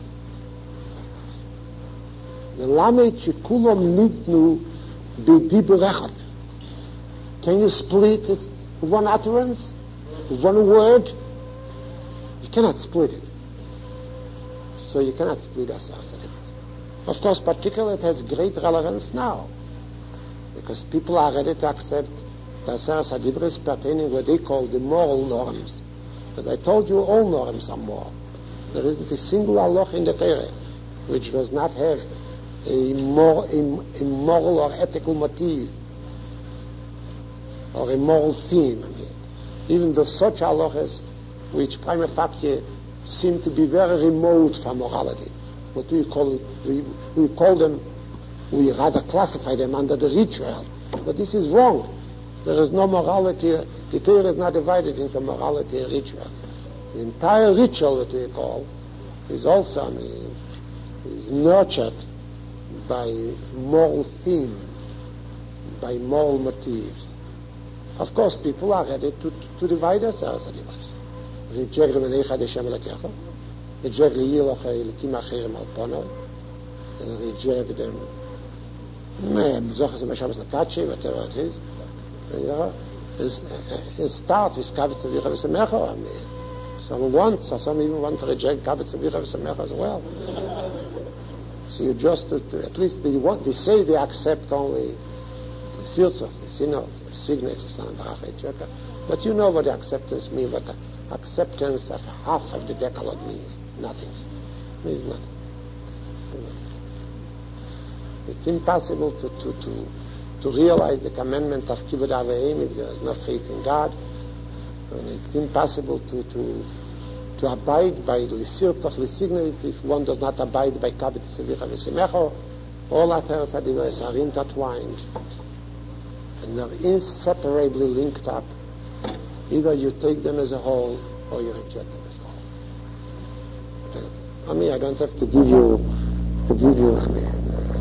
The Lamed Shekulom Nitnu B'Dibur Echad. Can you split this one utterance, one word? You cannot split it. So you cannot split Aseres HaDibros. Of course, particularly it has great relevance now, because people are ready to accept the Aseres HaDibros pertaining to what they call the moral norms. As I told you, all norms are moral. There isn't a single halach in the Torah which does not have a, mor- a, a moral or ethical motive or a moral theme. I mean, even though such halachas, which prima facie seem to be very remote from morality. What do you call it? We, we call them, we rather classify them under the ritual. But this is wrong. There is no morality. The Torah is not divided into morality and ritual. The entire ritual, what we call, is also, I mean, is nurtured by moral theme, by moral motives. Of course, people are ready to, to divide Aseres HaDibros. Reject them Eichad Hashem Elokecha, reject L'yilach Elokim Acherim Al Pono, reject them B'zochas Mashamas Nakachi, whatever it is. You know, it starts with Kavetz Avicha V'Samecha. I mean, some want, so some even want to reject Kavetz Avicha V'Samecha as well. So you just, to, to, at least they want, they say they accept only the Sirtzach, the Sinov, the signature, San Barach, et cetera. But you know what the acceptance means, what the acceptance of half of the Decalogue means. Nothing. It means nothing. It's impossible to, to, to, to realize the commandment of Kivud Av V'Em if there is no faith in God. And it's impossible to, to, to abide by L'Sirtzach L'Signa if one does not abide by Kavetz Avicha V'Samecha. All Aseres HaDibros are intertwined. And they're inseparably linked up. Either you take them as a whole or you reject them as a whole. I mean, I don't have to give you, to give you, I mean,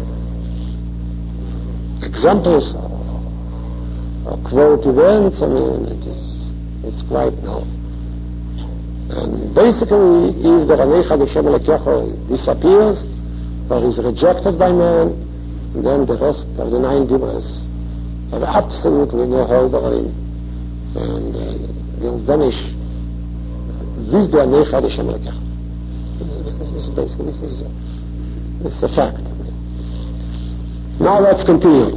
uh, examples or quote events. I mean, it is, it's quite known. And basically, if the Ramecha L'Shem Elokecho disappears or is rejected by man, then the rest of the nine divas have absolutely no hold over him and uh, will vanish with the Ramecha L'Shem Elokecho. This is basically, this is a, this is a fact. Now let's continue.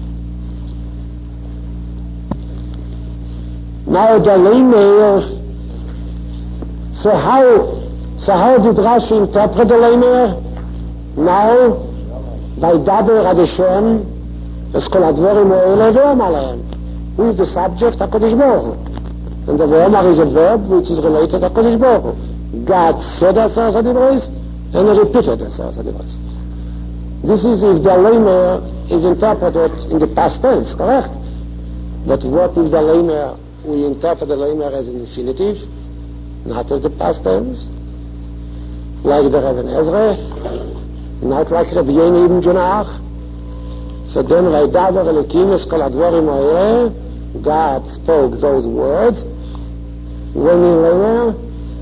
Now the Leimeir. So how, so how did Rashi interpret the Leimeir? Now, by Daber Ad Hashem, es kol advorim ha'ele ve'om aleim. Who is the subject? HaKadosh Baruch Hu. And the ve'omar is a verb which is related to HaKadosh Baruch Hu. God said Asar Sadivros, and he repeated Asar Sadivros. This is if the Leimeir is interpreted in the past tense, correct? But what if the Leimeir, we interpret the Leimeir as an infinitive, not as the past tense, like the Rav Ezra, not like Rabbi Yoni Ibn Jonach. So then, Vaydaber Elokim es kol advorim ha'eleh, God spoke those words. When in Leimeir,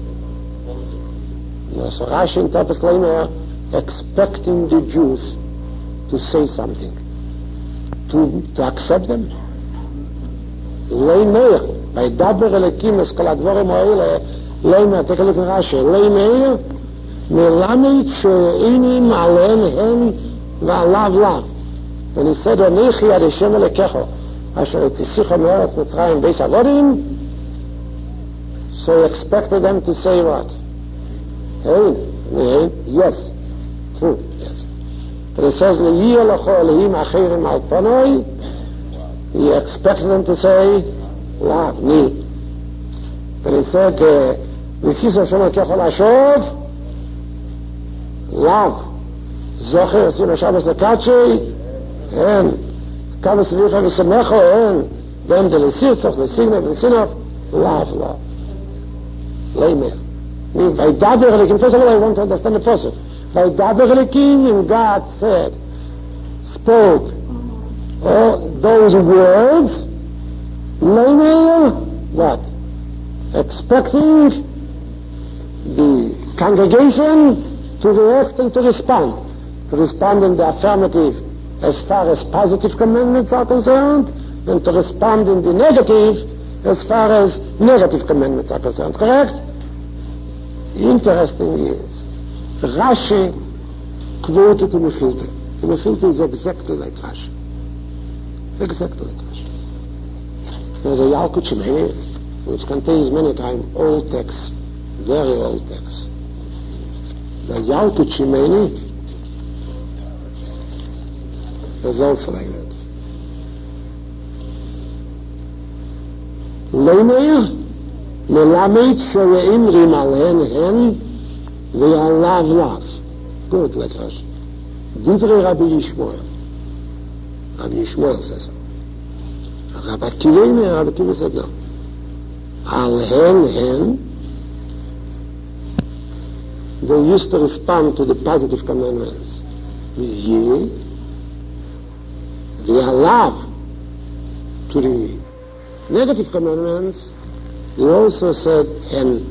so Rashi interprets Leimeir, expecting the Jews to say something, to, to accept them. Leimeir, Vaydaber Elokim es kol advorim ha'eleh, Leimeir, take a look at Rashi. Leimeir, melamed she'inim alen hen va'alav lav. And he said, Onechi ad Hashem Elokecho, asher etzisicho me'eretz Mitzrayim beis avodim. So he expected them to say what? Hey, hey, yes, true, yes. But he says, Le'yeh locho Elohim achirim al panoi. He expected them to say, lav, me. But he said, V'siso Hashem Elokecho lashov, lav. Zocher Sim HaShabbos lekatshei, and Kavos Vicha V'Samecho, and then the L'sirtzach, L'signov, L'sinov, lav, lav. Leimeir. Vaydaber Elokim, first of all I want to understand the process. Vaydaber Elokim, and God said, spoke all those words, Leimeir, what? Expecting the congregation to react and to respond. To respond in the affirmative as far as positive commandments are concerned, and to respond in the negative as far as negative commandments are concerned. Correct? Interesting is, Rashi quoted the Mechilta. The Mechilta is exactly like Rashi. Exactly like Rashi. There's a Yalkut Shimoni, which contains many times old texts, very old texts. The Yalkut Shimoni is also like that. Leimeir melamed she'eim rim alen hen ve'alav lav. Good, like Rashi. Divrei Rabbi Yishmael. Rabbi Yishmael says so. Rabbi Akiva, Rabbi Akiva said no. Al hen hen. They used to respond to the positive commandments with ye. They allow to the negative commandments. They also said hen.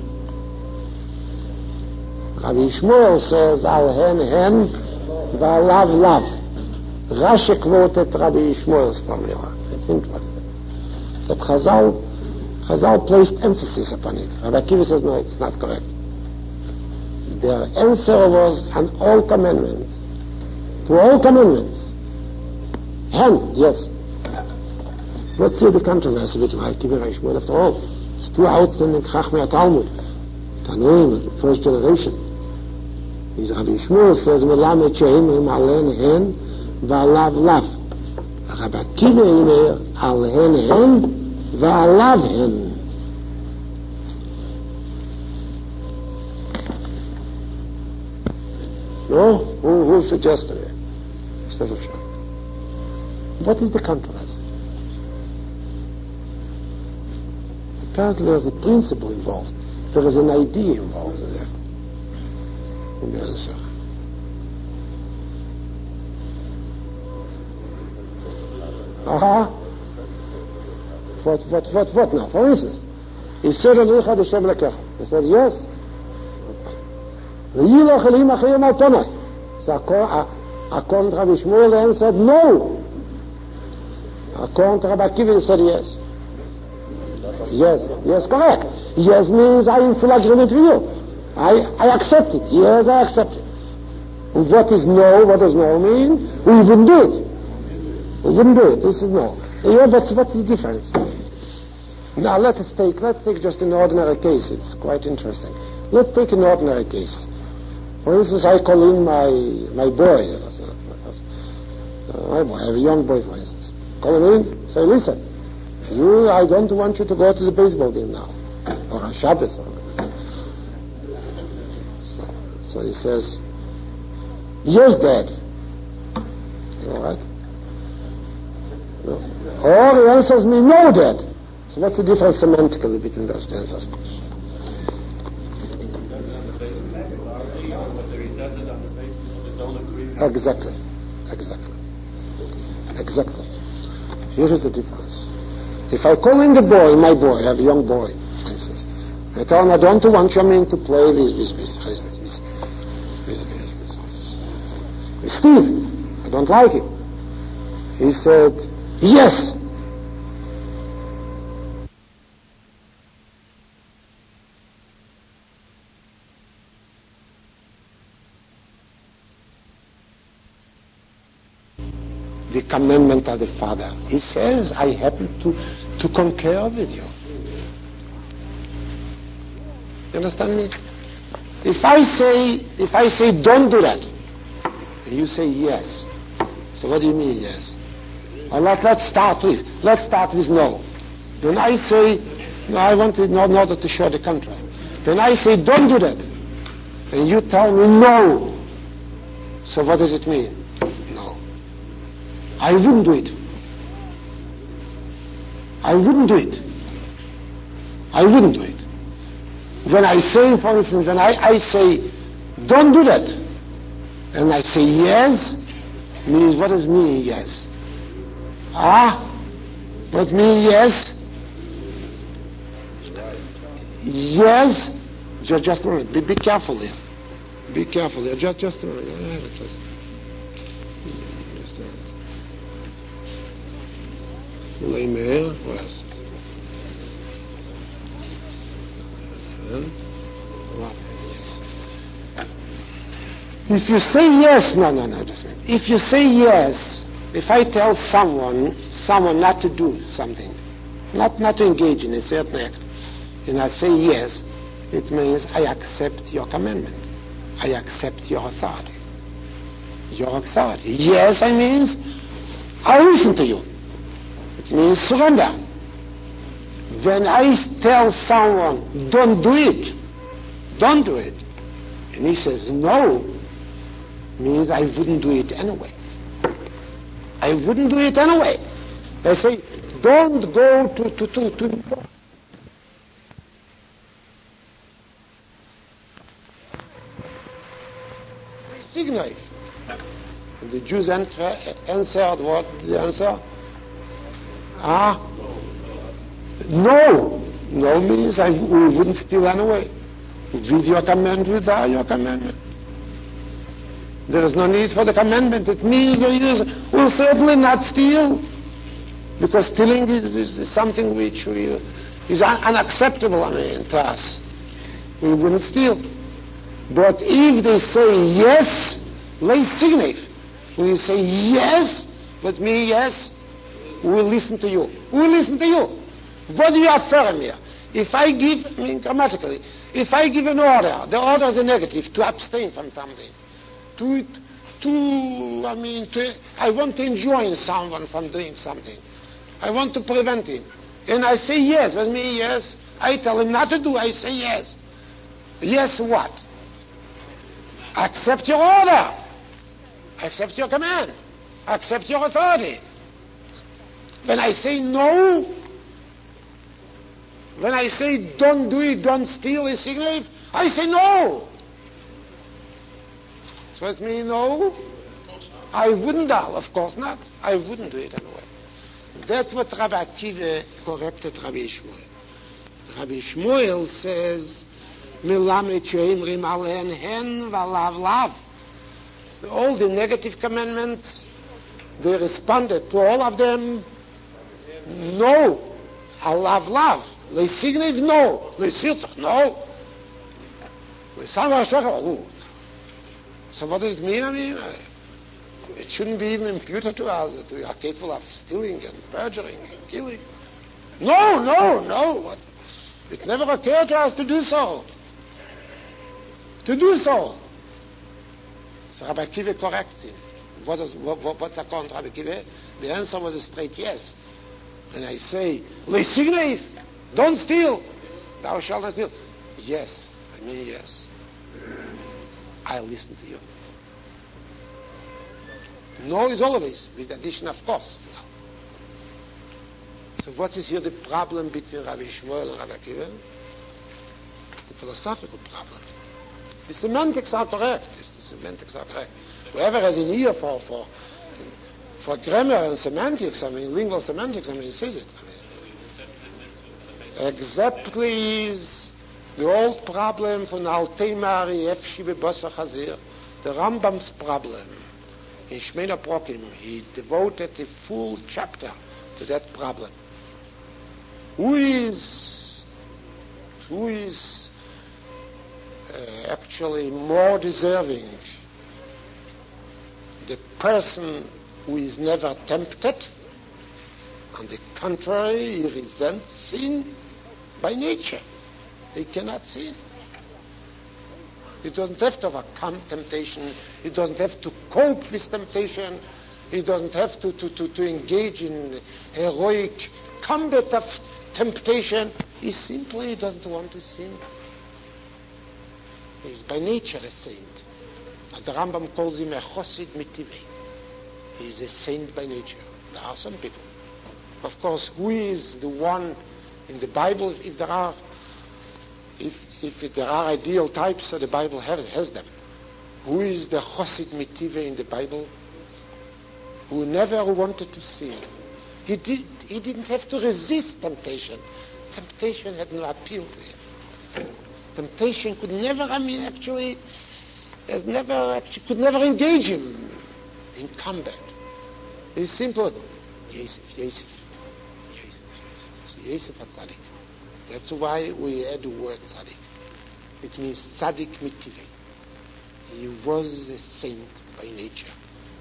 Rabbi Yishmael says al hen hen v'alav lav. Rashi quoted Rabbi Yishmael's formula. It's interesting that Chazal Chazal placed emphasis upon it. Rabbi Akiva says no, it's not correct. Their answer was on all commandments. To all commandments. And, yes. Let's see the controversy between Akiva and Yishmael. After all, it's two outstanding Chachmei Talmud. Tanoim, the first generation. His Rabbi Yishmael says, Melamed she'eim rim alen hen v'alav lav. Rabbi Akiva Eimer, al hen hen v'alav hen. No? Who, who suggested it? What is the controversy? Apparently there's a principle involved. There is an idea involved in there. In the answer. Aha. What, what, what, what now? For instance, he said, Anicha D'Shem Lekecha. He said, yes. V'yiloch Elohim Achayim Al Tonai. So according to Rabbi Shmuel, the answer said, no. According to Rabbi Akiva, he said, yes. Yes, yes, correct. Yes means I am full agreement with you. I, I accept it. Yes, I accept it. And what is no? What does no mean? We wouldn't do it. We wouldn't do it. This is no. Yeah, but what's the difference? Now let us take, let's take just an ordinary case. It's quite interesting. Let's take an ordinary case. For instance, I call in my, my boy. Uh, my boy, I have a young boy, for instance. Call him in, say, listen, you, I don't want you to go to the baseball game now. Or on Shabbos. Or so, so he says, yes, Dad. All right? No. Or he answers me, no, Dad. So what's the difference semantically between those two answers? Exactly. Exactly. Exactly. Here is the difference. If I call in the boy, my boy, I have a young boy, for instance, I tell him I don't want your man to play with, with, with, with, with, with, with Steve. I don't like it. He said, yes. The commandment of the Father. He says, I happen to, to concur with you. You understand me? If I say, if I say, don't do that, and you say yes. So what do you mean yes? Well, let, let's start with, let's start with no. When I say, no, I want it in order to show the contrast. When I say, don't do that, and you tell me no. So what does it mean? I wouldn't do it. I wouldn't do it. I wouldn't do it. When I say, for instance, when I, I say, don't do that, and I say yes, means what does mean yes? Ah, what mean yes? Yes, just, just a minute, be, be careful here. Be careful here, just, just a minute. Just, Leimer, was. Yes. If you say yes, no, no, no, just a minute. If you say yes, if I tell someone, someone not to do something, not, not to engage in a certain act, and I say yes, it means I accept your commandment. I accept your authority. Your authority. Yes, I means I listen to you. It means surrender. When I tell someone, don't do it, don't do it, and he says no, means I wouldn't do it anyway. I wouldn't do it anyway. I say, don't go to, to, to, to signal. And the Jews answer, answered what the answer? Ah, no. No means I we wouldn't steal anyway. With your commandment, without your commandment. There is no need for the commandment. It means you will certainly not steal. Because stealing is, is, is something which we, is un- unacceptable, I mean, to us. We wouldn't steal. But if they say yes, lay signif. When you say yes, what means yes? We will listen to you. We will listen to you. What do you affirm here? If I give, I mean grammatically, if I give an order, the order is a negative, to abstain from something. To, to, I mean, to, I want to enjoin someone from doing something. I want to prevent him. And I say yes. What means yes? I tell him not to do, I say yes. Yes what? Accept your order. Accept your command. Accept your authority. When I say no, When I say don't do it, don't steal a signal, I say no. So it means no. I wouldn't, of course not. I wouldn't do it anyway. That's what Rabbi Akiva corrected Rabbi Shmuel. Rabbi Shmuel says, Milamet she'imrim alein hen v'alav lav. All the negative commandments, they responded to all of them, no. Alav lav. Le'signiv, no. Le'sirzach, no. Le'salva ha'shokah, oh. So what does it mean? I mean, uh, it shouldn't be even imputed to us that we are capable of stealing and perjuring and killing. No, no, no. What? It never occurred to us to do so. To do so. So Rabbi Akiva corrects him. What is, what, what, what's according to Rabbi Akiva? The answer was a straight yes. And I say, Le'signeif, don't steal. Thou shalt not steal. Yes, I mean yes. I'll listen to you. No is always, with the addition of course. So what is here the problem between Rabbi Shmuel and Rabbi Akiva? It's a philosophical problem. The semantics are correct. The semantics are correct. Whoever has an ear for, for, for grammar and semantics, I mean, lingual semantics, I mean, says it. I mean, exactly is the old problem from Altei Mari, Efshi B'Bosach Hazir, the Rambam's problem. In Shmei Prokim, he devoted a full chapter to that problem. Who is, who is uh, actually more deserving? The person who is never tempted, on the contrary, he resents sin by nature. He cannot sin. He doesn't have to overcome temptation. He doesn't have to cope with temptation. He doesn't have to, to, to, to engage in heroic combat of temptation. He simply doesn't want to sin. He is by nature a saint. And the Rambam calls him a chosid mitivei. He is a saint by nature. There are some people. Of course, who is the one in the Bible, if there are If, if there are ideal types, so the Bible has, has them. Who is the chosid mitivei in the Bible? Who never wanted to sin. He, did, he didn't have to resist temptation. Temptation had no appeal to him. Temptation could never, I mean, actually, has never, actually, could never engage him in combat. It's simple. Yosef, Yosef, Yosef, Yosef HaTzadik. That's why we add the word tzaddik. It means tzaddik mitivei. He was a saint by nature.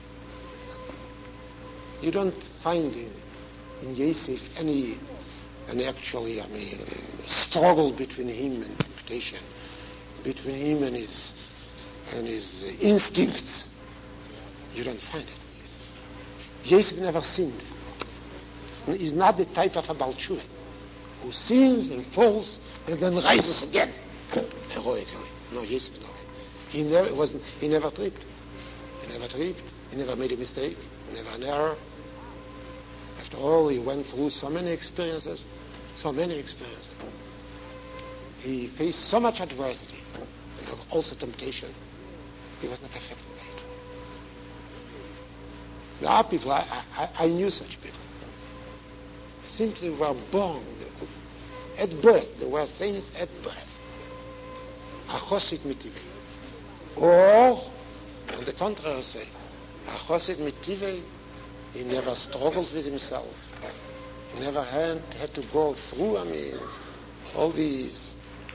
You don't find in, in Yosef any, any actually, I mean, struggle between him and temptation, between him and his and his instincts. You don't find it in Yosef. Yosef never sinned. He's not the type of a Baal Tshuva who sins and falls and then rises again heroically. No, Yosef, no. He never wasn't. He never tripped. He never tripped. He never made a mistake. Never an error. After all, he went through so many experiences, so many experiences. He faced so much adversity, and also temptation. He was not affected by it. There are people. I, I, I knew such people. Simply were born at birth. They were saints at birth. A chosid mitivei. Or, on the contrary, say, a chosid mitivei, he never struggled with himself. He never had, had to go through, I mean, all these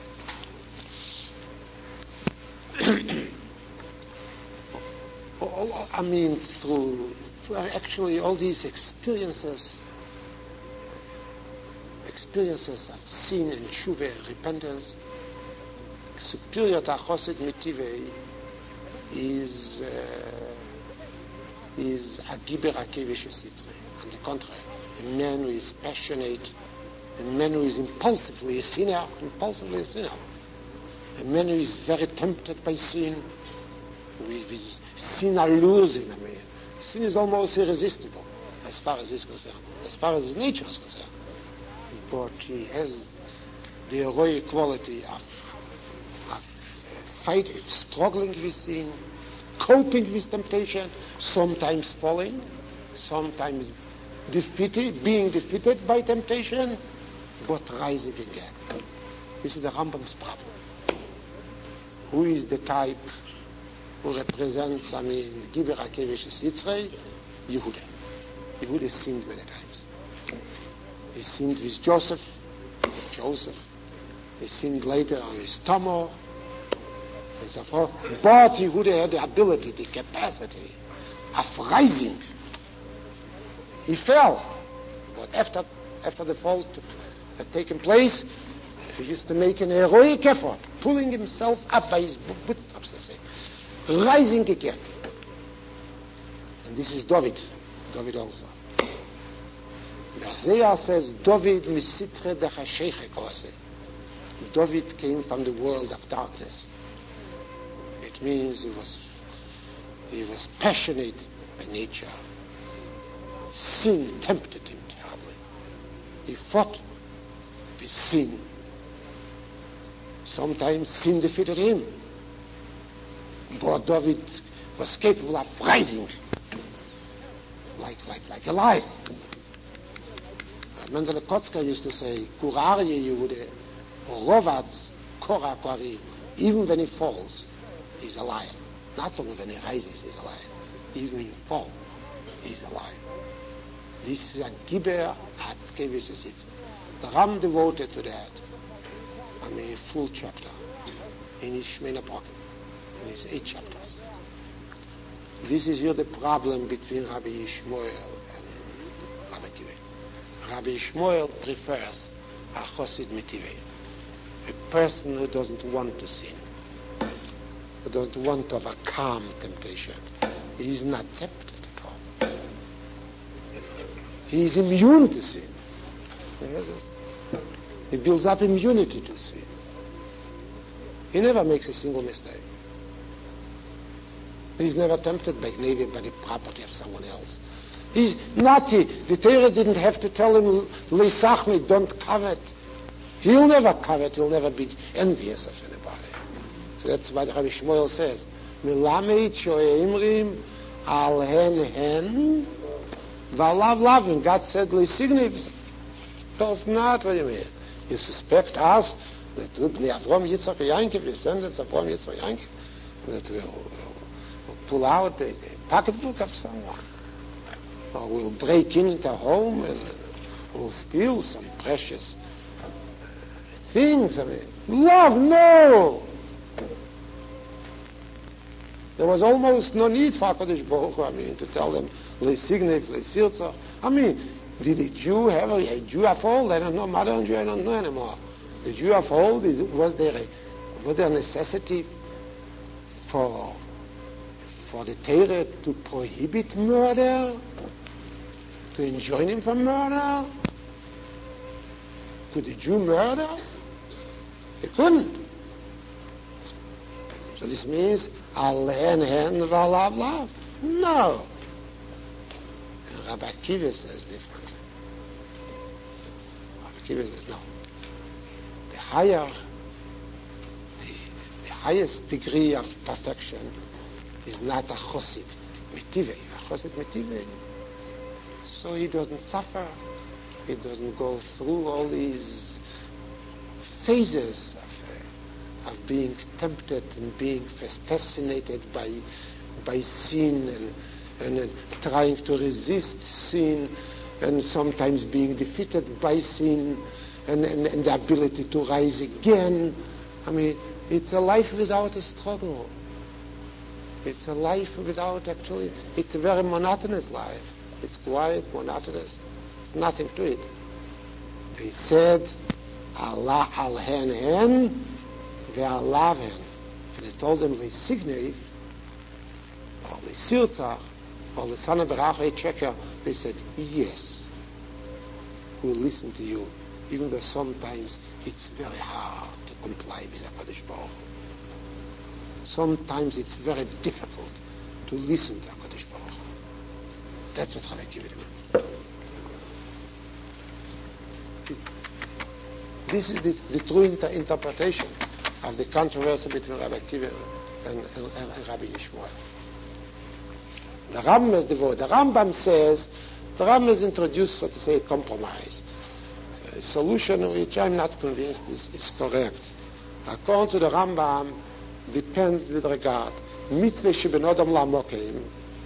all, I mean, through, through actually all these experiences experiences of sin and tshuva, repentance. Superior to chosid mitivei is uh, is a giber akevish sitri. On the contrary, a man who is passionate, a man who is impulsively a sinner, impulsively a sinner, a man who is very tempted by sin, with, with sin allures him. I mean, sin is almost irresistible as far as he's concerned, as far as his nature is concerned. But he has the heroic quality of, of fight, struggling with sin, coping with temptation, sometimes falling, sometimes defeated, being defeated by temptation, but rising again. This is the Rambam's problem. Who is the type who represents, I mean, Giber HaKevish Yitzchak? Yehuda. Yehuda sinned many times. He sinned with Joseph, Joseph. He sinned later with Tamar, and so forth. But Yehuda had the ability, the capacity of rising. He fell, but after after the fall had taken place, he used to make an heroic effort, pulling himself up by his bootstraps, they say, rising again. And this is David, David also. The Isaiah says, David misitre de chasheche kose. David came from the world of darkness. It means he was he was passionate by nature. Sin tempted him terribly. He fought with sin. Sometimes sin defeated him. But David was capable of rising like like like a lion. Mendele Kotzker used to say, Kurarye Yehude, Rovats, Kora Kori, even when he falls, he's a lion. Not only when he rises, he's a lion. Even when he falls, he's a lion. This is a Giber at Kevish Yitzchak. The Ram devoted to that, I mean, a full chapter in his Shemina Brocken, in his eight chapters. This is here the problem between Rabbi Yishmael and Rabbi Akiva. Rabbi Yishmael prefers a Chosid Mitivei, a person who doesn't want to sin, who doesn't want to overcome temptation. He is not tempted at all. He is immune to sin. He builds up immunity to sin. He never makes a single mistake. He's never tempted by maybe by the property of someone else. He's not he. The Torah didn't have to tell him, Leisachmi, don't covet. He'll never covet. He'll never be envious of anybody. So that's what Rabbi Shmuel says. Milameit shoeimrim al hen hen v'alav lavin. God said, Leisignivs. That's not what you mean. You suspect us that the Avram Yitzchak Yankov, descendants of Avram Yitzchak Yankov, that will pull out a, a pocketbook of someone, or will break into a home and will steal some precious things. I mean, love, no! There was almost no need for HaKadosh Baruch Hu, I mean, to tell them, Le'signev, Le'sirtzach. I mean, did the Jew have a, a Jew of old? I don't know. Modern Jew, I don't know anymore. The Jew of old, is, was there a, was there a necessity for for the Torah to prohibit murder? To enjoin him from murder? Could the Jew murder? They couldn't. So this means, Al hen hen v'alav lav. No. And Rabbi Akiva says differently. Rabbi Akiva says no. The higher, the, the highest degree of perfection is not a chosid mitivei, a chosid mitivei. So he doesn't suffer. He doesn't go through all these phases of, uh, of being tempted and being fascinated by by sin and, and uh, trying to resist sin and sometimes being defeated by sin and, and, and the ability to rise again. I mean, it's a life without a struggle. It's a life without actually, it's a very monotonous life. It's quiet, monotonous. It's nothing to it. He said, Allah al hen hen, ve'alav hen. And he told them, Le'signev, or Le'sirtzach, or Le'sana berach checker. They said, yes, we'll listen to you, even though sometimes it's very hard to comply with HaKadosh Baruch Hu. Sometimes it's very difficult to listen to HaKadosh Baruch Hu. That's what Rabbi Akiva meant. this is the, the true inter- interpretation of the controversy between Rabbi Akiva and, and, and Rabbi Yishmael. The Rambam is the word. The Rambam says, the Rambam has introduced, so to say, a compromise. A solution which I'm not convinced is, is correct. According to the Rambam, depends with regard mitzvah shebenodam lamokim,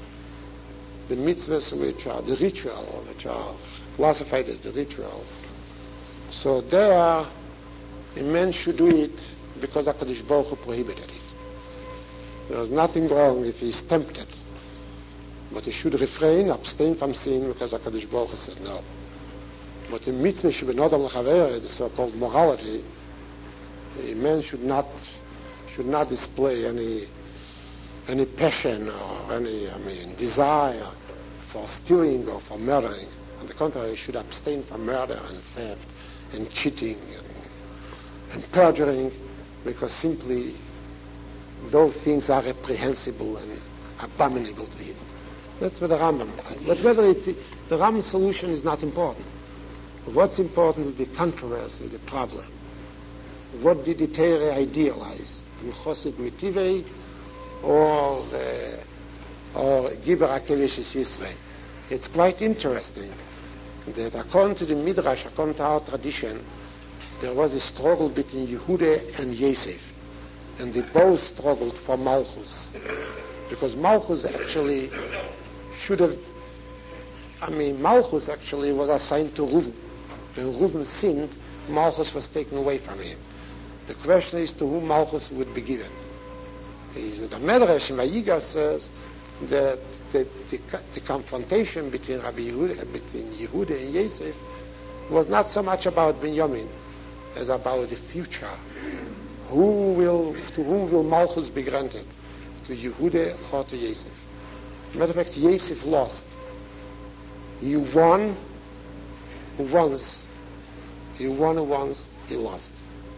the mitzvahs which are the ritual, which are classified as the ritual. So there, a man should do it because HaKadosh Baruch Hu prohibited it. There is nothing wrong if he is tempted, but he should refrain, abstain from sin because HaKadosh Baruch Hu said no. But the mitzvah shebenodam lachaver, the so-called morality, a man should not should not display any any passion or any, I mean, desire for stealing or for murdering. On the contrary, he should abstain from murder and theft and cheating and, and perjuring, because simply those things are reprehensible and abominable to him. That's what the Rambam tries. But whether it's the, the Rambam solution is not important. What's important is the controversy, the problem. What did the Torah idealize? In Chosid Mitivei or uh, or Giber HaKevish Yisrei. It's quite interesting that according to the Midrash, according to our tradition, there was a struggle between Yehuda and Yosef, and they both struggled for Malchus, because Malchus actually should have, I mean, Malchus actually was assigned to Reuven. When Reuven sinned, Malchus was taken away from him. The question is to whom Malchus would be given. Is the Medrash in Vayigash says that the, the, the confrontation between Rabbi Yehuda, between Yehuda and Yosef was not so much about Binyamin as about the future. Who will, to whom will Malchus be granted? To Yehuda or to Yosef? Matter of fact, Yosef lost. He won once. He won once. He lost.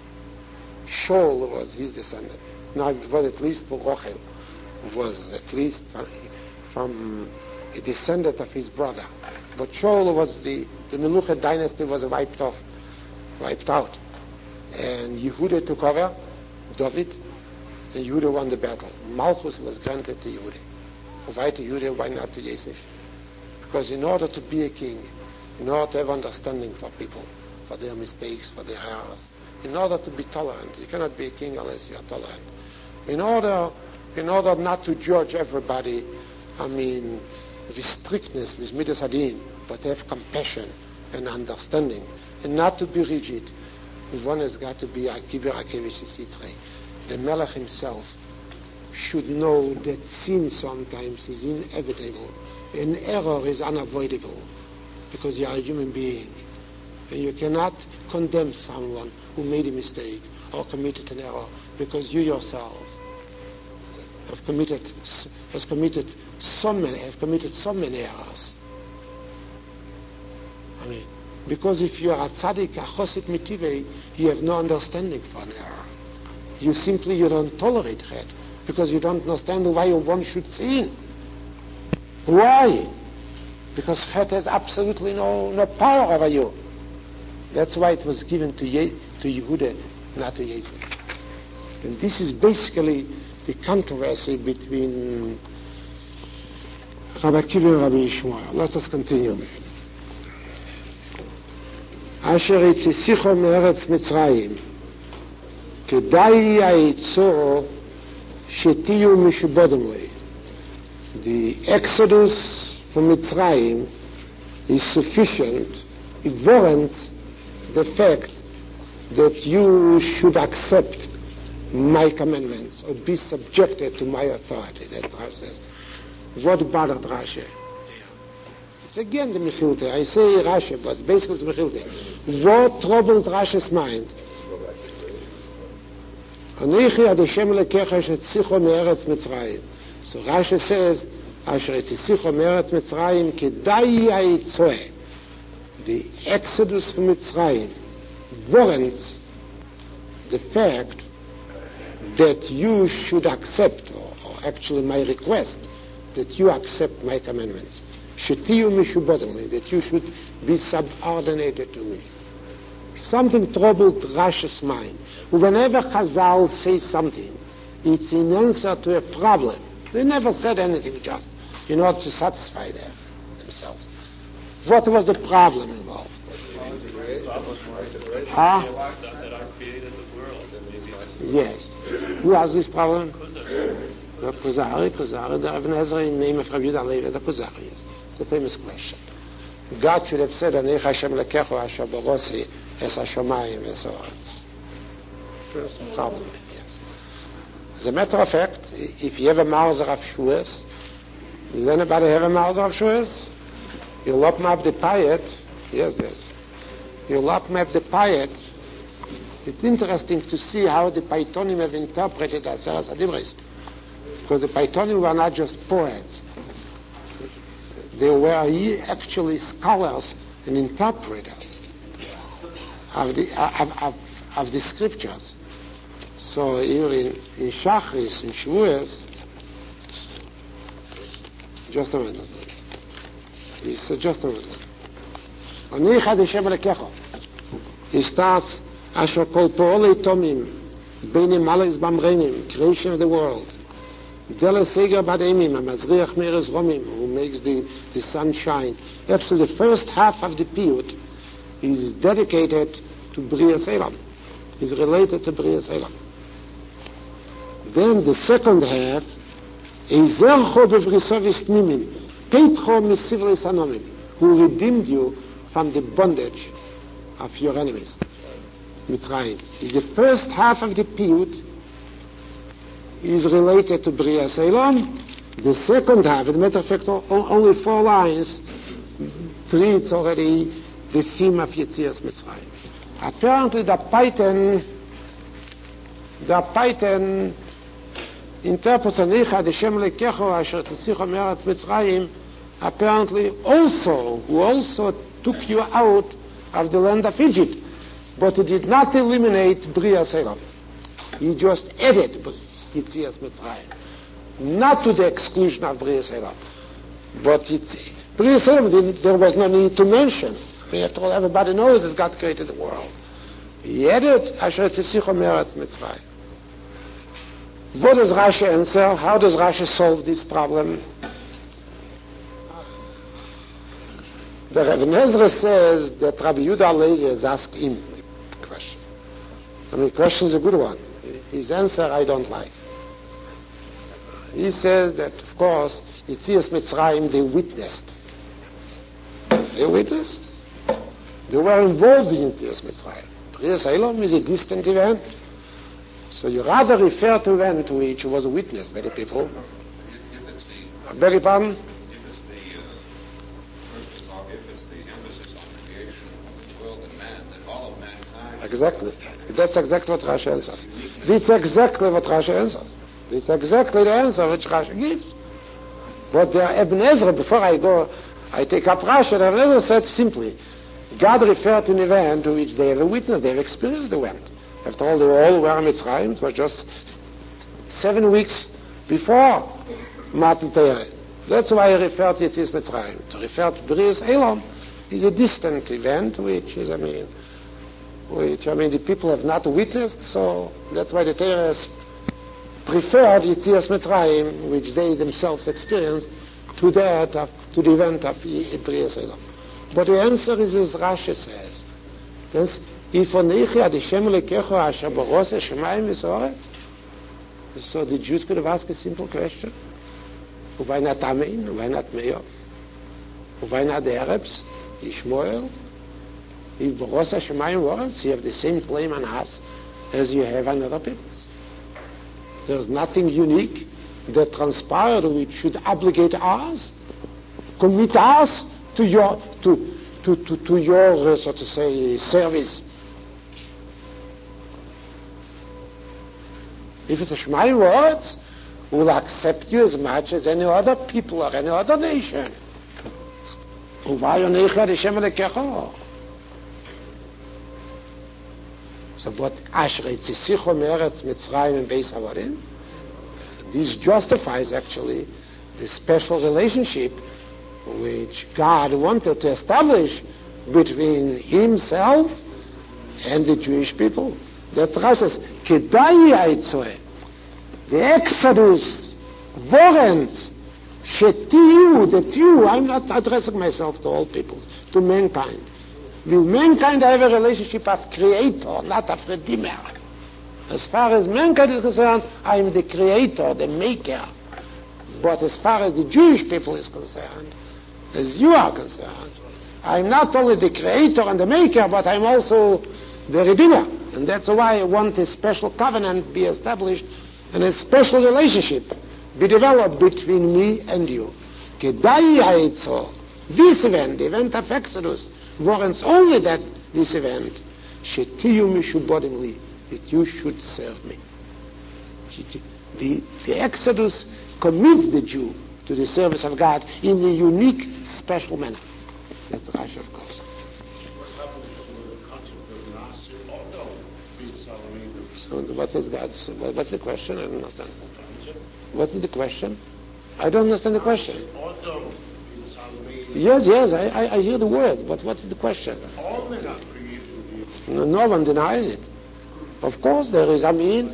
Shaul was his descendant. Now it was at least for Rochel, was at least from, from a descendant of his brother. But Shaul was the, the Meluchet dynasty was wiped off, wiped out. And Yehuda took over, David, and Yehuda won the battle. Malchus was granted to Yehuda. Why to Yehuda, why not to Yosef? Because in order to be a king, in order to have understanding for people, for their mistakes, for their errors, in order to be tolerant, you cannot be a king unless you are tolerant. In order, in order not to judge everybody, I mean, with strictness, with midas hadin, but to have compassion and understanding, and not to be rigid. One has got to be a Giber HaKevish Yitzrei. The Melech himself should know that sin sometimes is inevitable, and error is unavoidable, because you are a human being, and you cannot condemn someone who made a mistake or committed an error, because you yourself have committed has committed so many have committed so many errors. I mean, because if you are a tzaddik, a chosid mitivei, you have no understanding for an error. You simply you don't tolerate it because you don't understand why one should sin. Why? Because chet has absolutely no no power over you. That's why it was given to Ye- to Yehuda, not to Yosef. And this is basically the controversy between Rabbi Akiva and Rabbi Yishmael. Let us continue. Asher yitzisicho me'eretz Mitzrayim, kedai ha'itzo shetiyu mishubodem lei. The exodus from Mitzrayim is sufficient. It warrants the fact that you should accept my commandments or be subjected to my authority. That Rashi says. What bothered Rashi? It's again the Mechilte. I say Rashi, but basically it's Mechilte. What troubled Rashi's mind? So Rashi says, the exodus from Mitzrayim warrants the fact that you should accept, or, or actually my request, that you accept my commandments. Shetiyu mishubodem, that you should be subordinated to me. something troubled Rashi's mind. Whenever Chazal says something, it's in answer to a problem. They never said anything just in order to satisfy them, themselves. What was the problem involved? Huh? Yes. Who has this problem? The Kuzari, Kuzari, the Ibn Ezra in the name of Rabbi Yehuda Levi, the Kuzari, yes. It's a famous question. God should have said, Anech Hashem lekecho asher borosi es hashamayim es haaretz. First problem, yes. As a matter of fact, if you have a Marzer of Shuas, does anybody have a Marzer of Shuas? You lock up the Payet, yes, yes. You lock up the Payet. It's interesting to see how the Paitonim have interpreted Aseres HaDibros. Because the Paitonim were not just poets. They were actually scholars and interpreters of the, of, of, of the scriptures. So here in, in Shachris, in Shavuos, just a minute. He said, just a minute. He starts, Asher kol po'olei tomim, beinim malis bamrenim, creation of the world. Dele seger bademim, amazriach meres romim, who makes the, the sun shine. Actually, the first half of the piyut is dedicated to Bria Selam. Is related to Bria Selam. Then the second half is Zercho bevrisovis tmimim, Peitcho misivlis anomim, who redeemed you from the bondage of your enemies. Mitzrayim. Is the first half of the piyut is related to Bria Selam. The second half, as a matter of fact, only four lines, treats already the theme of Yetzias Mitzrayim. Apparently the Payton, the Payton interprets Anecha Hashem lekecho asher tzicho me'aretz Mitzrayim, apparently also, who also took you out of the land of Egypt, but he did not eliminate Bria Selam. He just added Yetzias Mitzrayim, not to the exclusion of Bria Selam. But it, Bria Selam, there was no need to mention. After all, everybody knows that God created the world. He added Asher tzicho me'aretz Mitzrayim. What does Rashi answer? How does Rashi solve this problem? The Rav Nezra says that Rabbi Yehuda Levi has asked him the question. And the question is a good one. His answer I don't like. He says that, of course, Yetzias Mitzrayim, they witnessed. They witnessed. They were involved in Yetzias Mitzrayim. Bria Selam is a distant event. So you rather refer to an event to which was witnessed by the people. I beg your pardon? If it's the, uh, first of all, if it's the emphasis on the creation of the world and man, then all of mankind... Exactly. That's exactly what Rashi answers. That's exactly what Rashi answers. That's exactly the answer which Rashi gives. But the Ibn Ezra, before I go, I take up Rashi, and Ibn Ezra said simply, God referred to an event to which they have a witness, they have experienced the event. After all, they were all were Mitzrayim. It was just seven weeks before Matan Torah. That's why I refer to Yetzias Mitzrayim. To refer to Bria Selam is a distant event, which is, I mean, which, I mean, the people have not witnessed, so that's why the Torah has preferred Yetzias Mitzrayim, which they themselves experienced, to that, of, to the event of Bria Selam. But the answer is as Rashi says. Yes? If Onechi ad Hashem lekecho asher boros hashamayim v'haaretz. So the Jews could have asked a simple question. Why not Amin? Why not Meir? Why not the Arabs? Ishmael? If boros hashamayim v'haaretz, you have the same claim on us as you have on other peoples. There's nothing unique that transpired which should obligate us, commit us to your to to to, to your uh, so to say service. If it's a Shemayim words, we'll accept you as much as any other people or any other nation. So what Ashrei Tzisicho Meretz Mitzrayim and Beis Havarim, this justifies actually the special relationship which God wanted to establish between himself and the Jewish people. That's Rashi says, Kedai Yaitzoe. The Exodus warrants Shetiu, that you, I'm not addressing myself to all peoples, to mankind. Will mankind have a relationship of creator, not of redeemer? As far as mankind is concerned, I am the creator, the maker. But as far as the Jewish people is concerned, as you are concerned, I'm not only the creator and the maker, but I'm also the redeemer. And that's why I want a special covenant be established and a special relationship be developed between me and you. Kedai Haitzo, this event, the event of Exodus, warrants only that this event, Shetiyu Mishubodimli, that you should serve me. The, the Exodus commits the Jew to the service of God in a unique, special manner. That's Rashi, of course. So what is God's, what's the question? I don't understand. What is the question? I don't understand the question. Yes, yes, I, I, I hear the word, but what is the question? All men are created. No, no one denies it. Of course there is, I mean,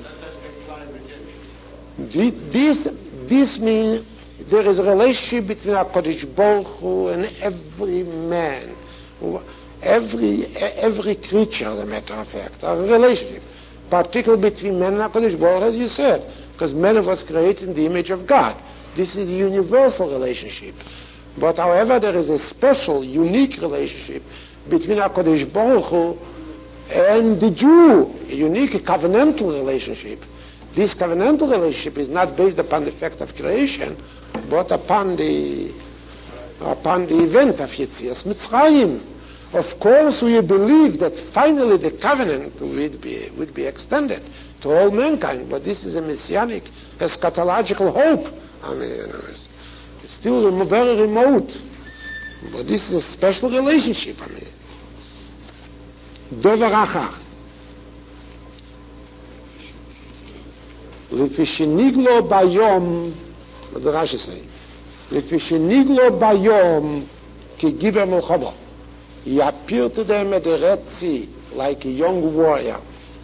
this, this means there is a relationship between HaKadosh Baruch Hu and every man, every, every creature, as a matter of fact, a relationship, particularly between man and HaKadosh Baruch Hu, as you said, because man was created in the image of God. This is a universal relationship. But however, there is a special, unique relationship between HaKadosh Baruch Hu and the Jew, a unique covenantal relationship. This covenantal relationship is not based upon the fact of creation, but upon the upon the event of Yetzias Mitzrayim. Of course, we believe that finally the covenant would be would be extended to all mankind, but this is a messianic, eschatological hope. I mean, you know, it's, it's still very remote, but this is a special relationship. I mean, Dover Achar. לפי שנגלו ביום, what the Rashi saying, לפי שנגלו ביום כגיבר מלחמה. He appeared to them at the Red Sea like a young warrior.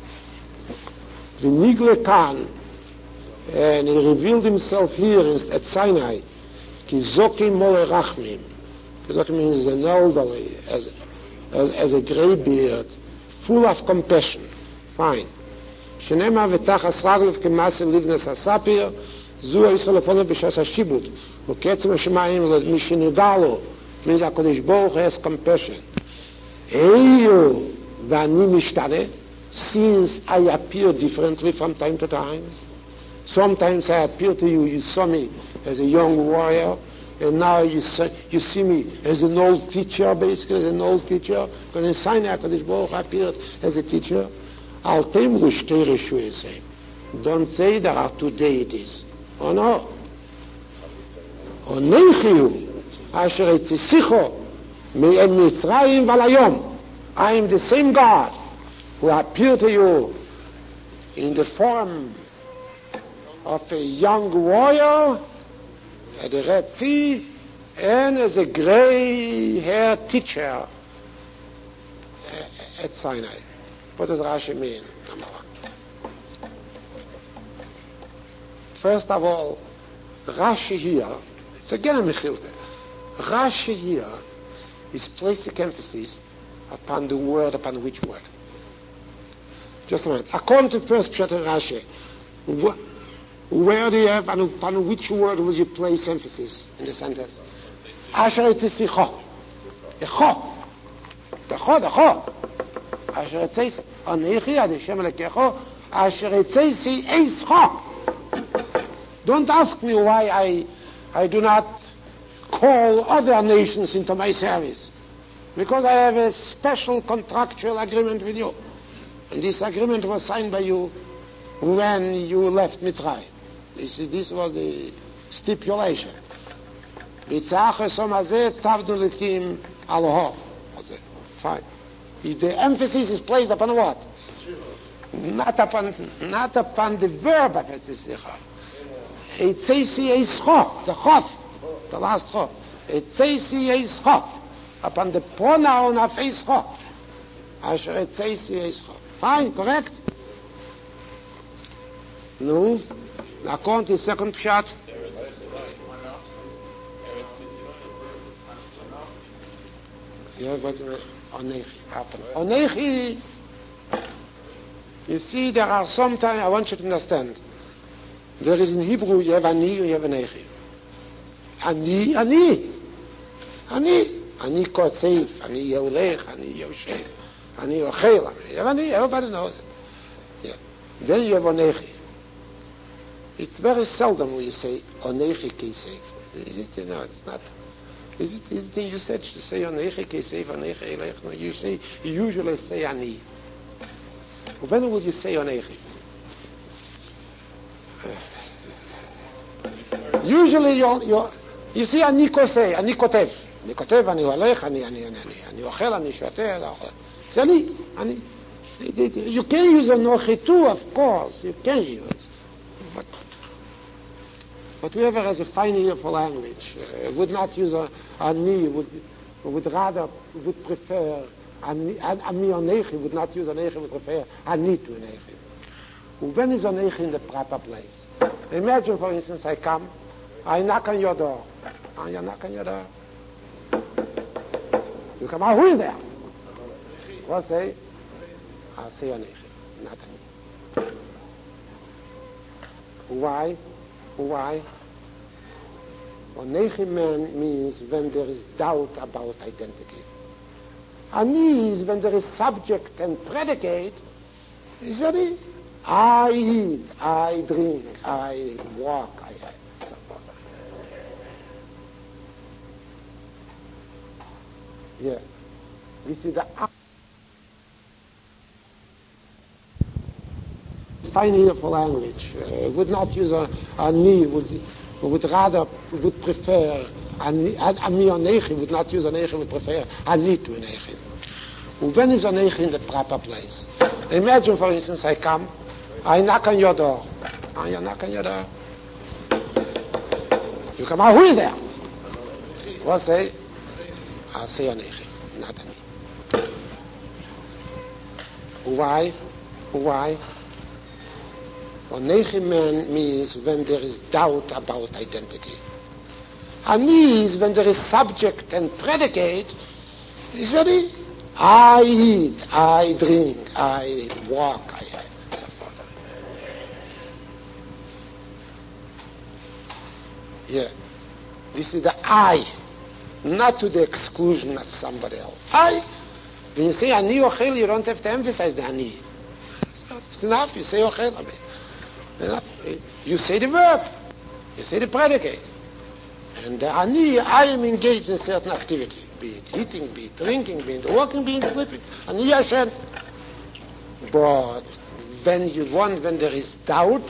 ונגלה כאן, and he revealed himself here at Sinai, כי זוקי מולי רחמים. Zoki means an elderly, as, as, as a gray beard, full of compassion. Fine. שנאמר ותחס רגליו כמעשה לבנס הספיר, זו הישראל לפונו בשעס השיבוט, וקצם השמיים למי שנרגע לו, means הקדוש ברוך has compassion. היות ואני משתנה, since I appear differently from time to time, sometimes I appear to you, you saw me as a young warrior, and now you see, you see me as an old teacher, basically as an old teacher, because in Sinai HaKadosh Baruch appeared as a teacher. Al temru shtei reshuosei. Don't say there are two deities. Oh no. Onechiu asher etzisicho me'em Mitzrayim v'layom. I am the same God who appeared to you in the form of a young warrior at the Red Sea and as a gray-haired teacher at Sinai. What does Rashi mean? Number one. First of all, Rashi here, it's again a mechilta. Rashi here is placing emphasis upon the word, upon which word? Just a minute. According to first Pshat Rashi, wh- where do you have, and upon which word will you place emphasis in the sentence? Asher etzisicho. The cho. The cho, the cho. Asher etzisi. Anechi ad Hashem lekecho. Asher etzisi eis cho. Don't ask me why I, I do not call other nations into my service. Because I have a special contractual agreement with you. And this agreement was signed by you when you left Mitzrayim. This, is, this was the stipulation. Fine. The emphasis is placed upon what? Not upon, not upon the verb of it. Eitzesi eischo, the chof, the last chof. Eitzesi eischo, upon the pronoun of eischo. Asher etzeisi Yisro. Fine, correct? No. Now come to the second pshat. Yeah, but Onechi happened. Onechi. You see, there are sometimes, I want you to understand, there is in Hebrew, you have Ani, you have Onechi. Ani, Ani. Ani. Ani Kotzeif, Ani Yeulech, Ani Yoshef, Ani Ochel, you have Ani, everybody knows it. Yeah. Then you have Onechi. It's very seldom when you say Onechi Kesef. Is it, you know, it's not. Is it, is it in usage to say Onechi Kesef, Onechi Elech? No, you say, you usually say Ani. When would you say Onechi? Usually you you you see Ani Kosei, Ani Kotev. Ani Kotev, Ani Olech, Ani Ani Ani Ani Ochel, Ani Shoter. It's Ani. Ani. You can use Onechi too, of course. You can use. But but whoever has a fine ear for language uh, would not use a Ani, would would rather would prefer Ani. Ani Onechi would not use Onechi, would prefer Ani to Onechi. When is Onechi in the proper place? Imagine, for instance, I come, I knock on your door. And you knock on your door. You come out, who is there? What say? I'll say Onechi, not Ani. Why? Why? Onechi man means when there is doubt about identity. Ani is when there is subject and predicate. Is Ani? I eat, I drink, I walk, I so forth. Yeah. This is the fine ear for language. Uh, would not use a Ani, would would rather would prefer Ani. Ani Onechi would not use Onechi, would prefer Ani to Onechi. When is Onechi in the proper place? Imagine, for instance, I come, I knock on your door. And you knock on your door. You come out, who is there? What say? I'll say Onechi, not Ani. Why? Why? Onechi man means when there is doubt about identity. Ani is when there is subject and predicate. Is Ani? I eat, I drink, I walk, I, I so forth. Yeah. This is the I, not to the exclusion of somebody else. I. When you say Ani Ochel, you don't have to emphasize the Ani. It's enough, you say Ochel. I mean, enough. You say the verb, you say the predicate. And the Ani, I am engaged in certain activity. Be it eating, be it drinking, be it walking, be it sleeping. Ani Hashem. But when you want, when there is doubt,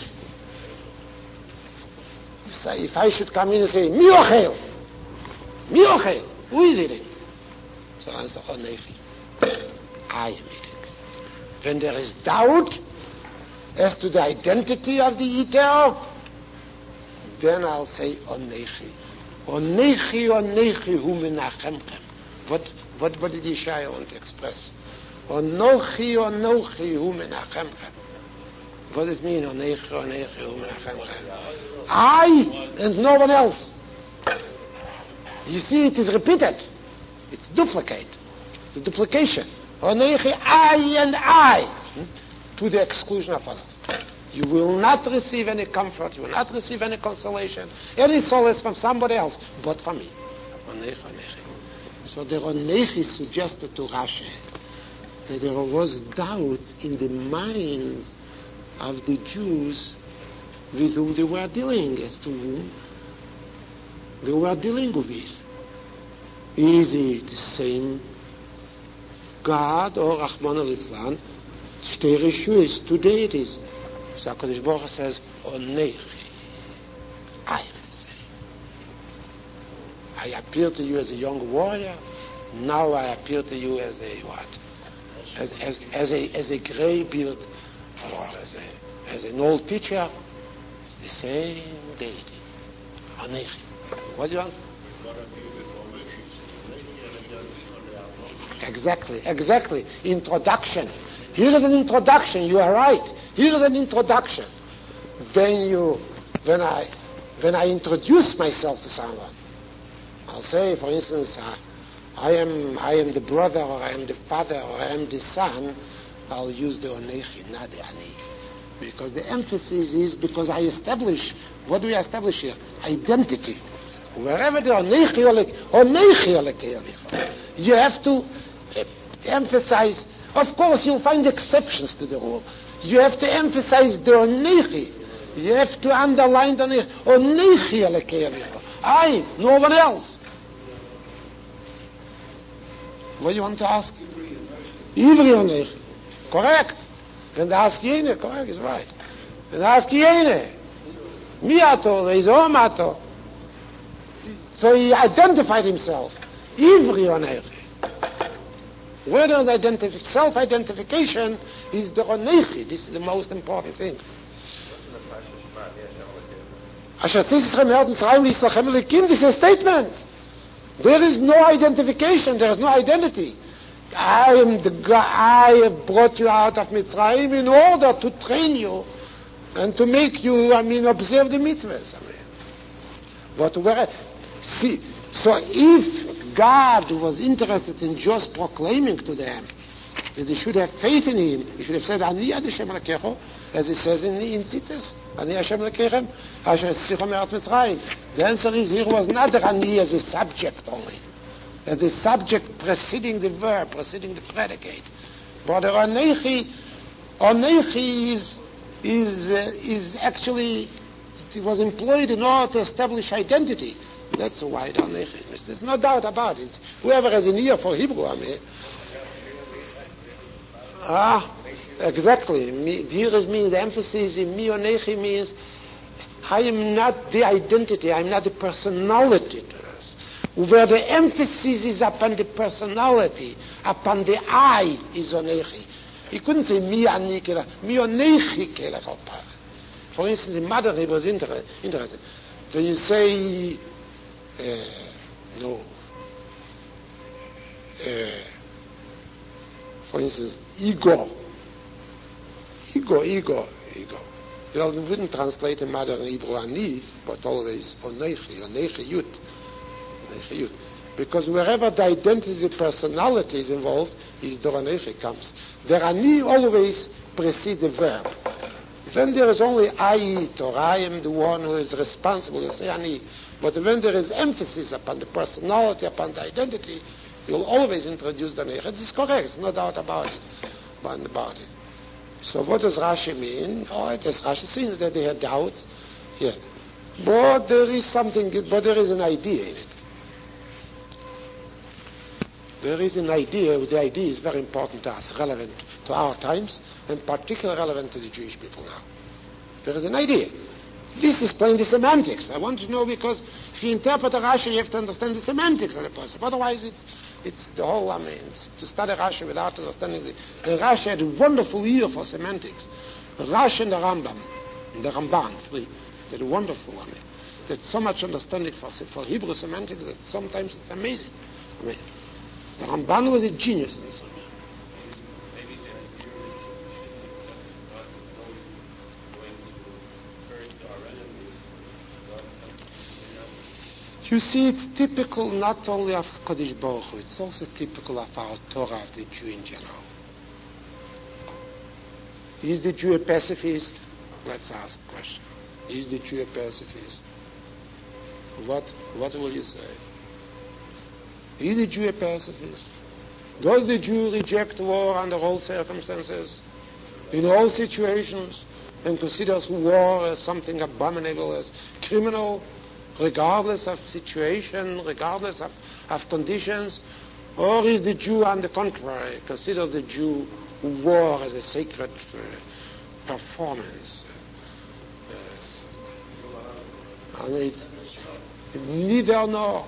you say, if I should come in and say, Mi Ochel, Mi Ochel, who is eating? So I answer, Onechi. I am eating. When there is doubt as to the identity of the eater, then I'll say Onechi. Onechi, Onechi, hu menachemchem. What, what, what did Yeshaya want to express? Onochi, Onochi, hu menachemchem. What does it mean, Onechi, Onechi, hu menachemchem? I and no one else. You see, it is repeated. It's duplicate. It's a duplication. Onechi, I and I. Hmm? To the exclusion of others. You will not receive any comfort, you will not receive any consolation, any solace from somebody else, but from me. Onechi, Onechi. So the Onechi suggested to Rashi that there was doubt in the minds of the Jews with whom they were dealing, as to whom they were dealing with. Is it the same God or Rahman al-Islam? Two Rishus, two deities. So HaKadosh Baruch Hu says, Onechi, I am the same. I appear to you as a young warrior, now I appear to you as a what? As, as, as a as a grey beard, or as a as an old teacher. It's the same deity. Onechi. What do you answer? Exactly, exactly. Introduction. Here is an introduction. You are right. Here is an introduction. When you, when I, when I introduce myself to someone, I'll say, for instance, uh, I am, I am the brother, or I am the father, or I am the son. I'll use the onechi, not the ani, because the emphasis is because I establish. What do we establish here? Identity. Wherever the onechi onechi you have to uh, emphasize. Of course, you'll find exceptions to the rule. You have to emphasize the onechi. You have to underline the onechi onechi. I, no one else. What do you want to ask? Ivri onechi. Correct. When they ask jene, correct, is right. When they ask jene, mi ato, is om ato. So he identified himself. Ivri onechi. Where there's identif- self-identification is the onechi. This is the most important thing. This is a statement. There is no identification. There is no identity. I am the God. I have brought you out of Mitzrayim in order to train you and to make you, I mean, observe the mitzvahs. I mean, but where, see, so if God was interested in just proclaiming to them that they should have faith in Him, He should have said, "Ani Ad Hashem Elokecho," as it says in in Tzitzis, "Ani Hashem Elokechem, Asher Tzichem Eretz Mitzrayim." The answer is here was not the Ani as a subject only. Uh, the subject preceding the verb, preceding the predicate. But the onechi, onechi is, is, uh, is actually, it was employed in order to establish identity. That's why the onechi is. There's no doubt about it. Whoever has an ear for Hebrew, I mean. Ah, exactly. Me, here is means, the emphasis in mi onechi means, I am not the identity, I am not the personality. Where the emphasis is upon the personality, upon the I is onechi. He couldn't say mi ani kela, mi onechi kela chalpa. For instance, in Mother he was inter- interested. When you say, uh, no, uh, for instance, ego, ego, ego, ego. Well, we wouldn't translate in Mother in Hebrew ani, but always onechi, onechi yut. Because wherever the identity, the personality is involved, is the onechi comes. The ani always precedes the verb. When there is only I eat, or I am the one who is responsible, you say ani. But when there is emphasis upon the personality, upon the identity, you will always introduce the onechi. It is correct, there's no doubt about it. About it. So what does Rashi mean? Oh, does Rashi seems that they had doubts. Yeah. But there is something, but there is an idea in it. There is an idea, the idea is very important to us, relevant to our times, and particularly relevant to the Jewish people now. There is an idea. This is plain the semantics. I want to know because if you interpret a Rashi, you have to understand the semantics of the person. Otherwise, it's, it's the whole, I mean, to study Rashi without understanding the... And Rashi had a wonderful ear for semantics. Rashi and the Rambam, and the Ramban, three, they had a wonderful, I mean, they had so much understanding for, for Hebrew semantics that sometimes it's amazing. I mean, the Ramban was a genius in this. You see, it's typical not only of Kodesh Baruch Hu, it's also typical of our Torah, of the Jew in general. Is the Jew a pacifist? Let's ask a question. Is the Jew a pacifist? What, what will you say? Is the Jew a pacifist? Does the Jew reject war under all circumstances, in all situations, and considers war as something abominable, as criminal, regardless of situation, regardless of, of conditions? Or is the Jew, on the contrary, considers the Jew war as a sacred uh, performance? Uh, and it's neither nor.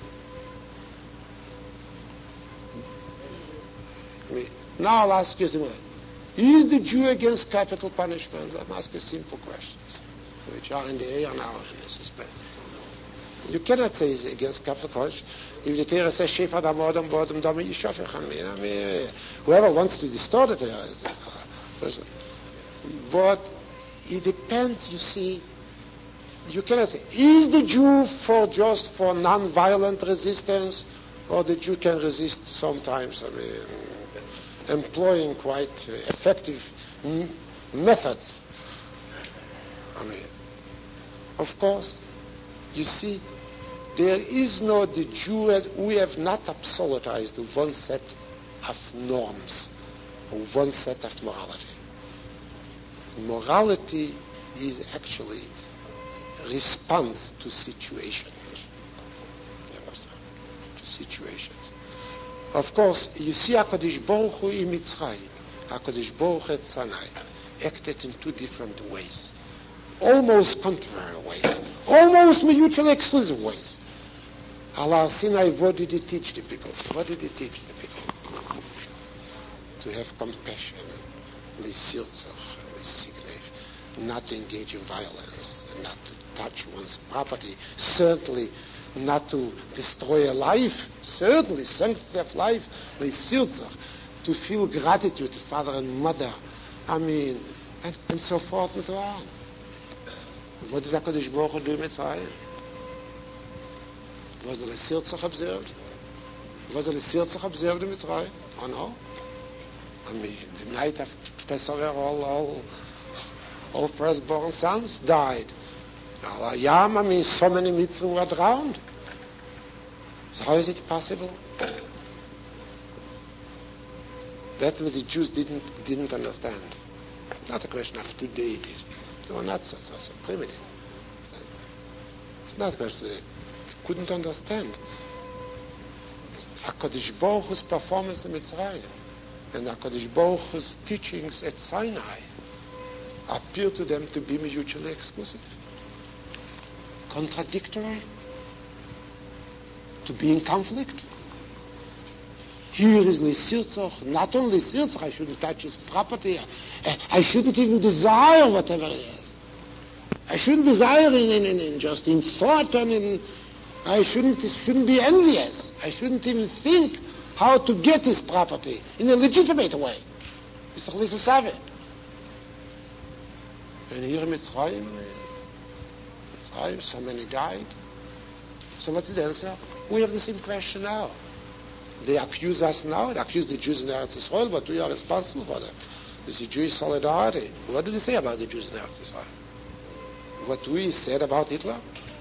Now I'll ask you something. Is the Jew against capital punishment? Let me ask you simple questions, which are in the air now in this respect. You cannot say it's against Catholic Church. If the Torah says, Shefa da modem bodem dami yishofech, I mean, I mean, whoever wants to distort the Torah is this. But it depends, you see. You cannot say, is the Jew for just for non-violent resistance, or the Jew can resist sometimes, I mean, employing quite uh, effective m- methods. I mean, of course, you see, there is no the Jew as we have not absolutized one set of norms, or one set of morality. Morality is actually response to situations. To situations. Of course, you see HaKadosh Baruch Hu in Mitzrayim, HaKadosh Baruch Hu at Sinai, acted in two different ways. Almost contrary ways. Almost mutually exclusive ways. Allah Sinai, what did he teach the people? What did he teach the people? To have compassion, not to engage in violence, not to touch one's property, certainly not to destroy a life, certainly sanctity of life, to feel gratitude to father and mother, I mean, and, and so forth and so on. What did HaKadosh Baruch Hu do in Mitzrayim? Was the Sirzach observed? Was the Sirzach observed in Mitzrayim? Oh no? I mean, the night of Passover, all, all, all firstborn sons died. Yam, I mean, so many Mitzvah were drowned. So how is it possible? That's what the Jews didn't didn't understand. Not a question of today it is. They were not so, so, so primitive. It's not a question they couldn't understand. HaKadosh Baruch Hu's performance in Mitzrayim and HaKadosh Baruch Hu's teachings at Sinai appear to them to be mutually exclusive, contradictory, to be in conflict. Here is Lisirzach, not only Lisirzach, I shouldn't touch his property, I shouldn't even desire whatever he has. I shouldn't desire in, in, in, in just in thought and in, I shouldn't, shouldn't be envious. I shouldn't even think how to get his property in a legitimate way. It's doch Lisa Savit. And here in Mitzrayim, Mitzrayim, so many died. So what's the answer? We have the same question now. They accuse us now, they accuse the Jews in Eretz Yisrael, but we are responsible for them. This is Jewish solidarity. What did they say about the Jews in Eretz Yisrael? What we said about Hitler?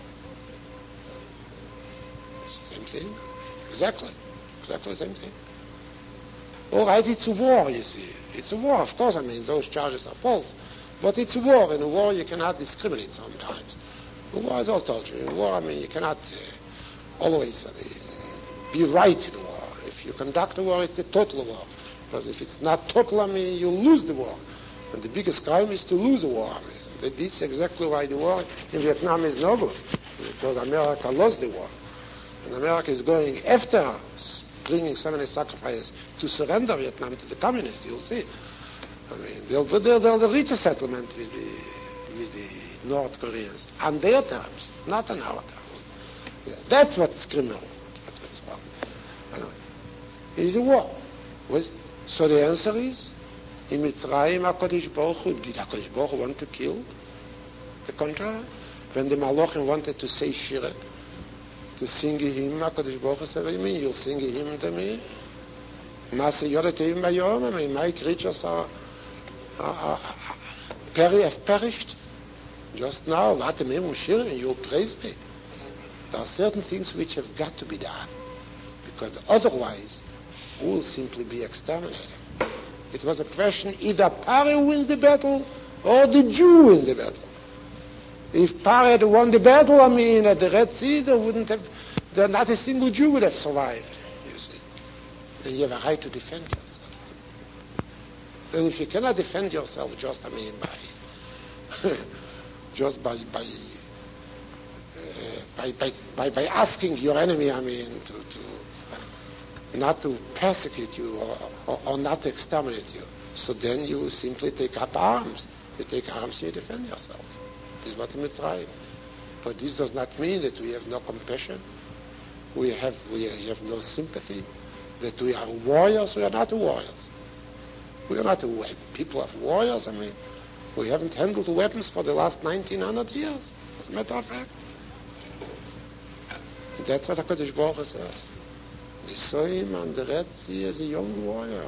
It's the same thing. Exactly. Exactly the same thing. All right, it's a war, you see. It's a war, of course. I mean, those charges are false. But it's a war. In a war, you cannot discriminate sometimes. In war, as I told you, in war, I mean, you cannot uh, always I mean, be right in a war. If you conduct a war, it's a total war. Because if it's not total, I mean, you lose the war. And the biggest crime is to lose a war. I mean, this is exactly why the war in Vietnam is no good. Because America lost the war. And America is going after bringing so many sacrifices to surrender Vietnam to the communists, you'll see. I mean, they'll, they'll, they'll reach a settlement with the, with the North Koreans on their terms, not on our terms. Yeah, that's what's criminal. That's what's wrong. Anyway, it is a war. So the answer is, in Mitzrayim, HaKadosh Baruch Hu, did HaKadosh Baruch Hu want to kill? The contrary. When the Malachim wanted to say Shira, to sing a hymn, HaKadosh Baruch Hu said, what do you mean, you'll sing a hymn to me? Maaseh Yoretevim Bayom, I mean, my creatures are, are, are, are peri- have perished. Just now, Vatem Shira, and you'll praise me. There are certain things which have got to be done, because otherwise, we will simply be exterminated. It was a question, either Pari wins the battle, or the Jew wins the battle. If Pari had won the battle, I mean, at the Red Sea, there wouldn't have, there, not a single Jew would have survived, you see. And you have a right to defend yourself. And if you cannot defend yourself just, I mean, by, just by, by, uh, by, by, by, by asking your enemy, I mean, to, to not to persecute you or, or, or not to exterminate you, so then you simply take up arms. You take arms and you defend yourselves. This is what the Mitzrayim. But this does not mean that we have no compassion. We have, we have no sympathy. That we are warriors. We are not warriors. We are not people of warriors. I mean, we haven't handled weapons for the last nineteen hundred years, as a matter of fact. And that's what HaKadosh Baruch Hu says. They saw him on the Red Sea as a young warrior.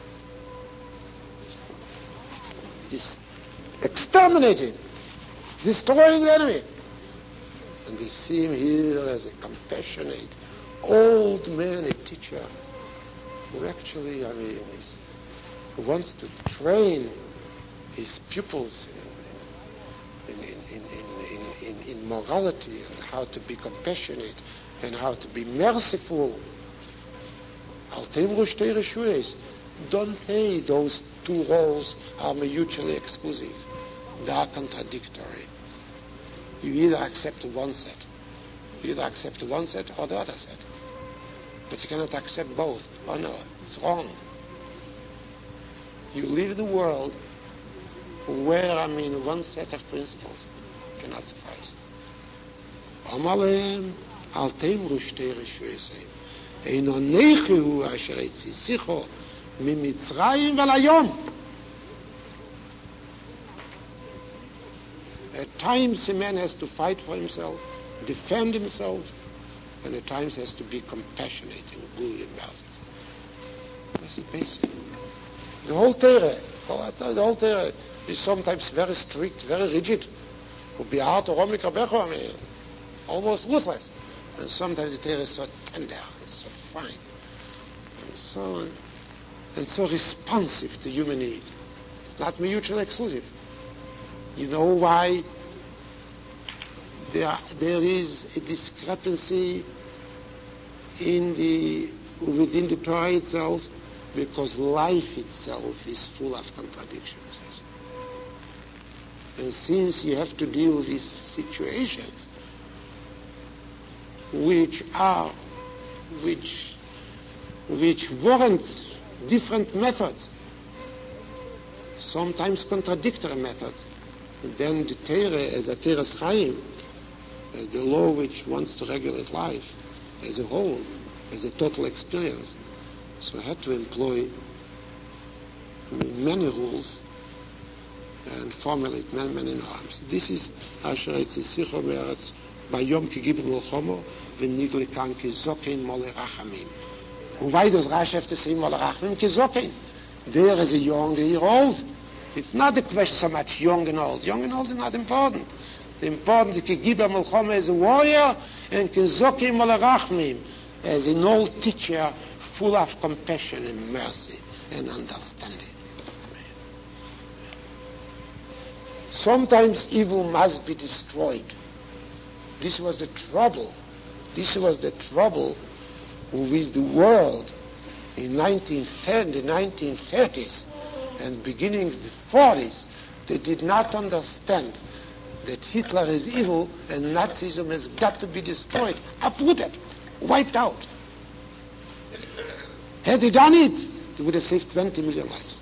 He's exterminating, destroying the enemy. And they see him here as a compassionate, old man, a teacher, who actually, I mean, is, who wants to train his pupils in, in, in, in, in, in morality and how to be compassionate and how to be merciful. Don't say those two roles are mutually exclusive. They are contradictory. You either accept one set. You either accept one set or the other set. But you cannot accept both. Oh no, it's wrong. You live the world where, I mean, one set of principles cannot suffice. Amalem al temru shtei reshuesei. Eino nechu asher etzisicho mimitzrayim velayom. At times a man has to fight for himself, defend himself, and at times has to be compassionate and good and merciful. That's the basic. The whole Torah, the whole Torah is sometimes very strict, very rigid. Almost ruthless. And sometimes the Torah is so tender, and so fine, and so, and so responsive to human need. Not mutually exclusive. You know why there, there is a discrepancy in the, within the Torah itself? Because life itself is full of contradictions. And since you have to deal with situations which are, which, which warrant different methods, sometimes contradictory methods, then the Torah, as a Teres Chaim, as the law which wants to regulate life as a whole, as a total experience, so I had to employ many rules and formulate many, many norms. This is Asher Etzisicho Me'eretz Bayom Ki Gibel Melchomo V'nigli Kan Ki Zokein Mole Rachamim. And why does Rashi have to say Mole Rachamim? Ki Zokein. There is a young year old. It's not the question so much young and old. Young and old is not important. The important is Ki Gibel Melchomo as a warrior and Ki Zokein Mole Rachamim as an old teacher full of compassion and mercy and understanding. Sometimes evil must be destroyed. This was the trouble. This was the trouble with the world in nineteen thirty, the nineteen thirties and beginning of the forties. They did not understand that Hitler is evil and Nazism has got to be destroyed, uprooted, wiped out. Had they done it, they would have saved twenty million lives.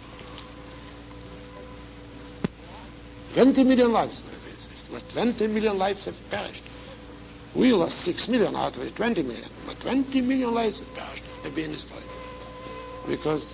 twenty million lives would have been saved. But twenty million lives have perished. We lost six million out of it, twenty million. But twenty million lives have perished, have been destroyed. Because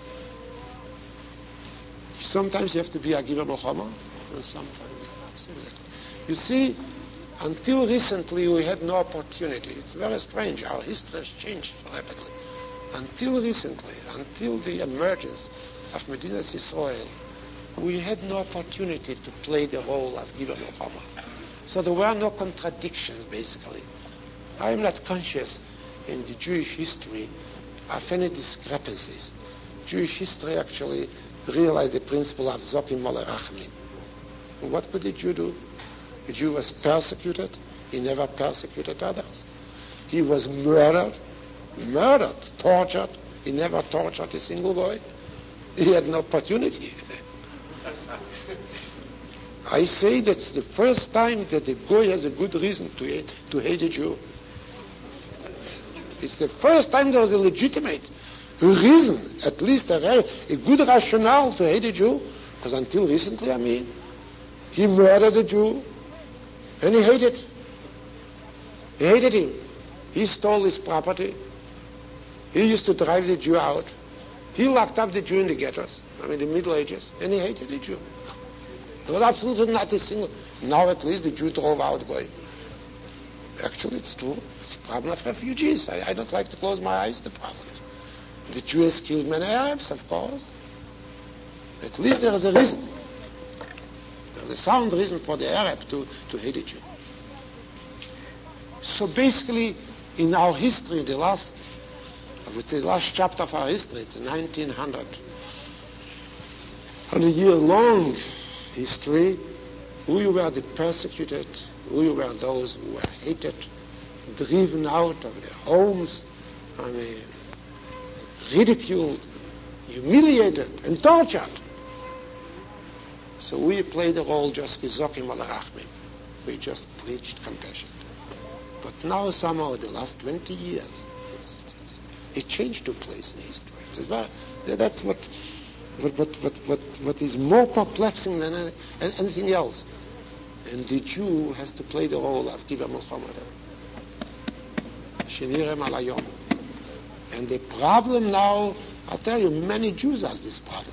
sometimes you have to be a giver Mohammed, and sometimes exactly. You see, until recently we had no opportunity. It's very strange. Our history has changed so rapidly. Until recently, until the emergence of Medinas Israel, we had no opportunity to play the role of Giver Mohammed. So there were no contradictions, basically. I am not conscious in the Jewish history of any discrepancies. Jewish history actually realized the principle of Zokim Mole Rachamim. What could the Jew do? The Jew was persecuted. He never persecuted others. He was murdered. Murdered, tortured. He never tortured a single boy. He had no opportunity. I say that's the first time that the Goy has a good reason to hate, to hate a Jew. It's the first time there was a legitimate reason, at least a, a good rationale to hate a Jew, because until recently, I mean, he murdered a Jew, and he hated. He hated him. He stole his property. He used to drive the Jew out. He locked up the Jew in the ghettos, I mean the Middle Ages, and he hated the Jew. There was absolutely not a single... Now at least the Jew drove out Goyim. Actually, it's true. It's a problem of refugees. I, I don't like to close my eyes to problems. The Jew has killed many Arabs, of course. At least there is a reason. There's a sound reason for the Arab to, to hate the Jew. So basically, in our history, the last, I would say the last chapter of our history, it's a nineteen hundred, hundred year long history, we were the persecuted, we were those who were hated, driven out of their homes, I mean, ridiculed, humiliated, and tortured. So we played the role just kizokim al rachmim. We just preached compassion. But now somehow the last twenty years, it's, it's, it changed to place in history. It's very, that's what what, what, what, what what is more perplexing than any, anything else. And the Jew has to play the role of Giba Muhammad. Shenirem alayom. And the problem now, I'll tell you, many Jews have this problem.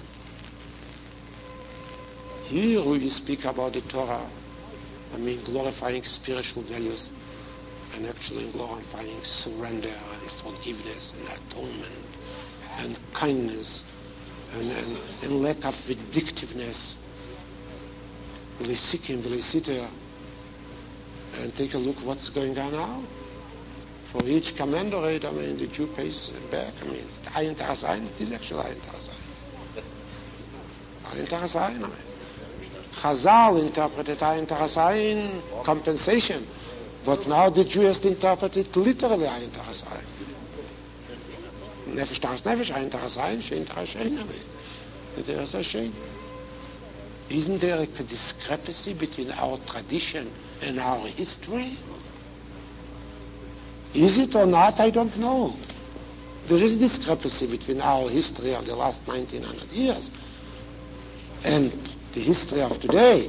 Here we speak about the Torah, I mean glorifying spiritual values, and actually glorifying surrender and forgiveness and atonement and kindness and, and, and lack of vindictiveness. V'lesikim, v'lesiter, and take a look what's going on now. For each commandorate, I mean, the Jew pays back. I mean, it's the Ayin Tarasayin, it is actually Ayin Tarasayin. Ayin Tarasayin, I mean. Chazal interpreted Ayin Tarasayin, compensation. But now the Jew has interpreted literally Ayin Tarasayin. Nefesh Taras Nefesh, Ayin Tarasayin, Shein Tarashein, I mean. There is a shame. Isn't there a discrepancy between our tradition and our history? Is it or not? I don't know. There is a discrepancy between our history of the last nineteen hundred years and the history of today.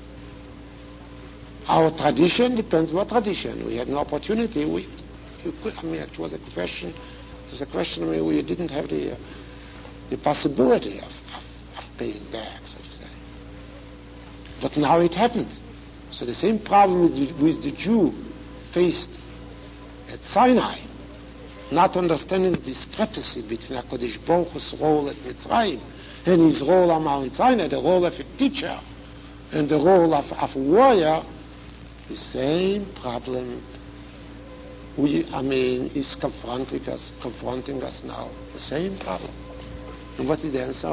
Our tradition depends what tradition. We had an opportunity. We, you could, I mean, it was a question. It was a question. I mean, we didn't have the uh, the possibility of, of, of paying back, so to say. But now it happened. So the same problem with the, with the Jew faced at Sinai, not understanding the discrepancy between HaKadosh Baruch Hu's role at Mitzrayim and his role on Mount Sinai, the role of a teacher and the role of, of a warrior, the same problem we, I mean, is confronting us, confronting us now. The same problem. And what is the answer?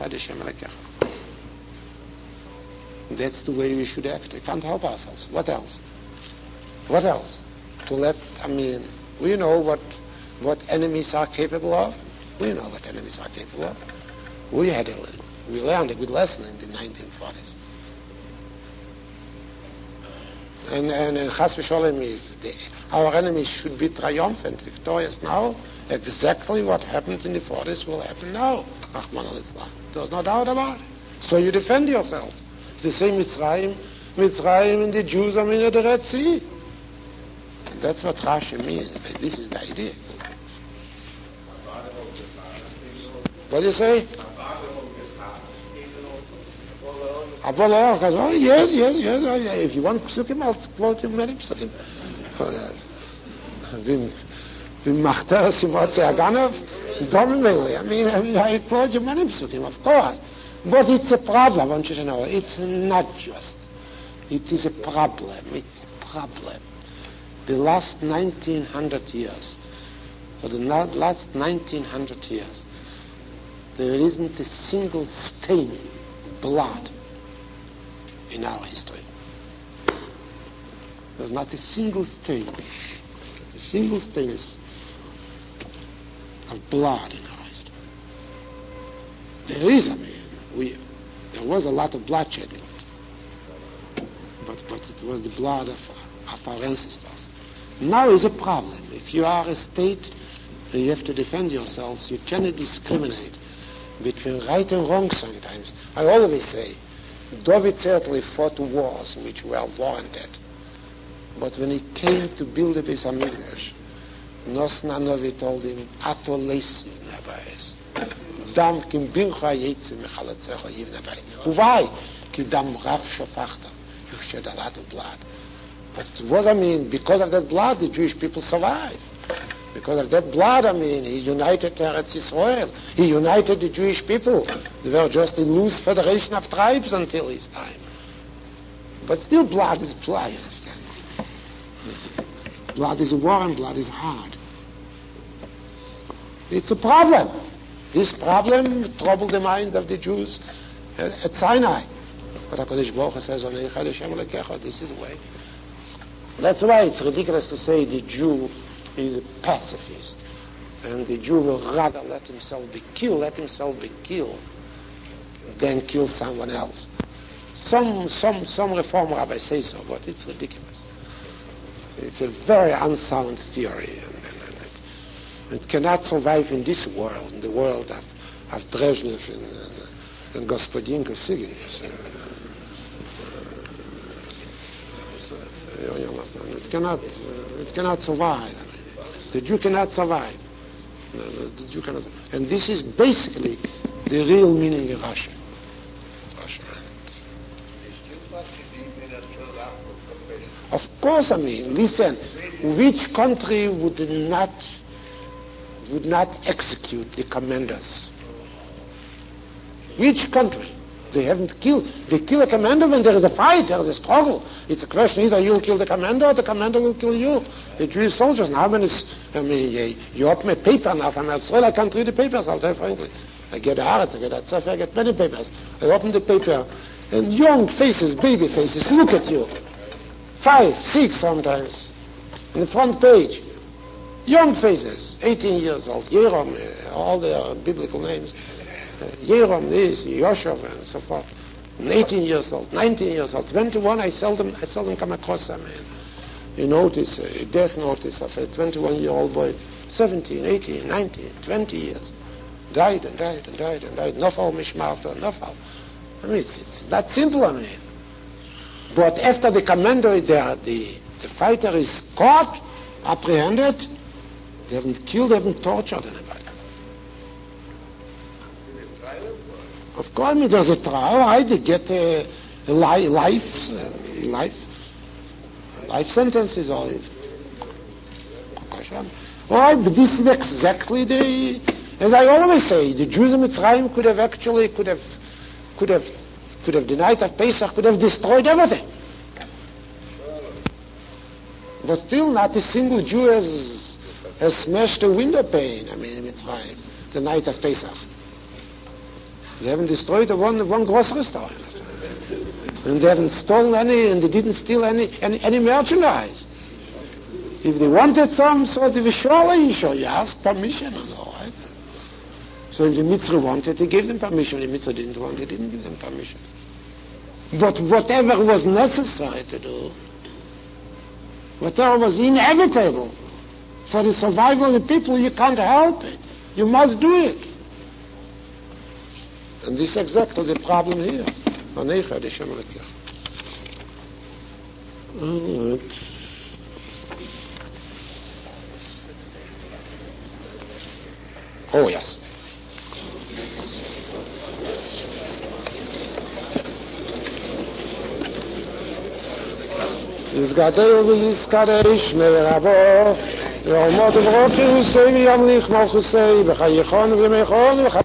That's the way we should act. We can't help ourselves. What else? What else? To let, I mean, we know what what enemies are capable of. We know what enemies are capable of. We had a, we learned a good lesson in the nineteen forties. And and in Chas v'Sholem, if the, our enemies should be triumphant, victorious now, exactly what happened in the forties will happen now. Rahman al-Islam. There's no doubt about it. So you defend yourselves. The same Mitzrayim, Mitzrayim and the Jews are in the Red Sea. And that's what Rashi means. This is the idea. What do you say? Oh, yes, yes, yes. If you want psukim, I'll quote him many psukim. I mean, I mean, I quote you many psukim, of course. But it's a problem, I want you to know. It's not just. It is a problem. It's a problem. The last nineteen hundred years, for the last nineteen hundred years, there isn't a single stain, blood, in our history. There's not a single stain. Not a single stain of blood in our history. There is, I mean, we, there was a lot of bloodshed, but, but, but it was the blood of, of our ancestors. Now is a problem. If you are a state and you have to defend yourselves, you cannot discriminate between right and wrong sometimes. I always say, David certainly fought wars which were warranted. But when he came to build the Beis HaMikdash, Nosson Anovi told him, Ato leisi nebais. Dam kim bincha yetzi mechalatzecha yivne bay. Why? Ki dam rach shofachta. You shed a lot of blood. But what I mean, because of that blood, the Jewish people survived. Because of that blood, I mean, he united Eretz Yisrael. He united the Jewish people. They were just a loose federation of tribes until his time. But still, blood is blood, you understand? Blood is warm, blood is hard. It's a problem. This problem troubled the mind of the Jews at Sinai. But HaKadosh Baruch Hu says, this is the way. That's why it's ridiculous to say the Jew is a pacifist. And the Jew will rather let himself be killed, let himself be killed, than kill someone else. Some, some, some Reform rabbis say so, but it's ridiculous. It's a very unsound theory. And, and, and it cannot survive in this world, in the world of, of Brezhnev and, and, and Господин Kosygin. You understand? It cannot, uh, it cannot survive. The Jew cannot survive. No, no, the Jew cannot. And this is basically the real meaning of Russia. Russia. Of course, I mean, listen. Which country would not would not execute the commanders? Which country? They haven't killed. They kill a commander when there is a fight, there is a struggle. It's a question, either you'll kill the commander or the commander will kill you. The Jewish soldiers, now when it's, I mean, you open a paper now from Israel, I can't read the papers, I'll tell you frankly. I get Haaretz, I get Atzaf, I get many papers. I open the paper, and young faces, baby faces, look at you. Five, six sometimes, in the front page. Young faces, eighteen years old, Yerom, uh, all their biblical names. Uh, Yerom, this, Yoshov, and so forth. eighteen years old, nineteen years old, twenty-one, I seldom, I seldom come across them. You notice a death notice of a twenty-one-year-old boy, seventeen, eighteen, nineteen, twenty years. Died and died and died and died. Nofal mishmarta, nofal. I mean, it's, it's that simple, I mean. But after the commander is there, the, the fighter is caught, apprehended, they haven't killed, they haven't tortured anybody. Of course, I mean, there's a trial, right? They get a, a li- life, uh, life, life sentences, or all right, but this is exactly the, as I always say, the Jews in Mitzrayim could have actually, could have, could have, could have denied of Pesach, could have destroyed everything. But still, not a single Jew has, has smashed a window pane, I mean, in Mitzrayim, the night of Pesach. They haven't destroyed one, one grocery store. And they haven't stolen any, and they didn't steal any, any, any merchandise. If they wanted some, so they were surely sure. You ask permission and all, right? So if the Mitzvah wanted, they gave them permission. If the Mitzvah didn't want, they didn't give them permission. But whatever was necessary to do, whatever was inevitable for the survival of the people, you can't help it. You must do it. And this is exactly the problem here. All right. Oh, yes. יזגדל ויזקדש מרבו ועומד ברוקי וסי וימליך מלכוסי וחייכון ומייכון וחייכון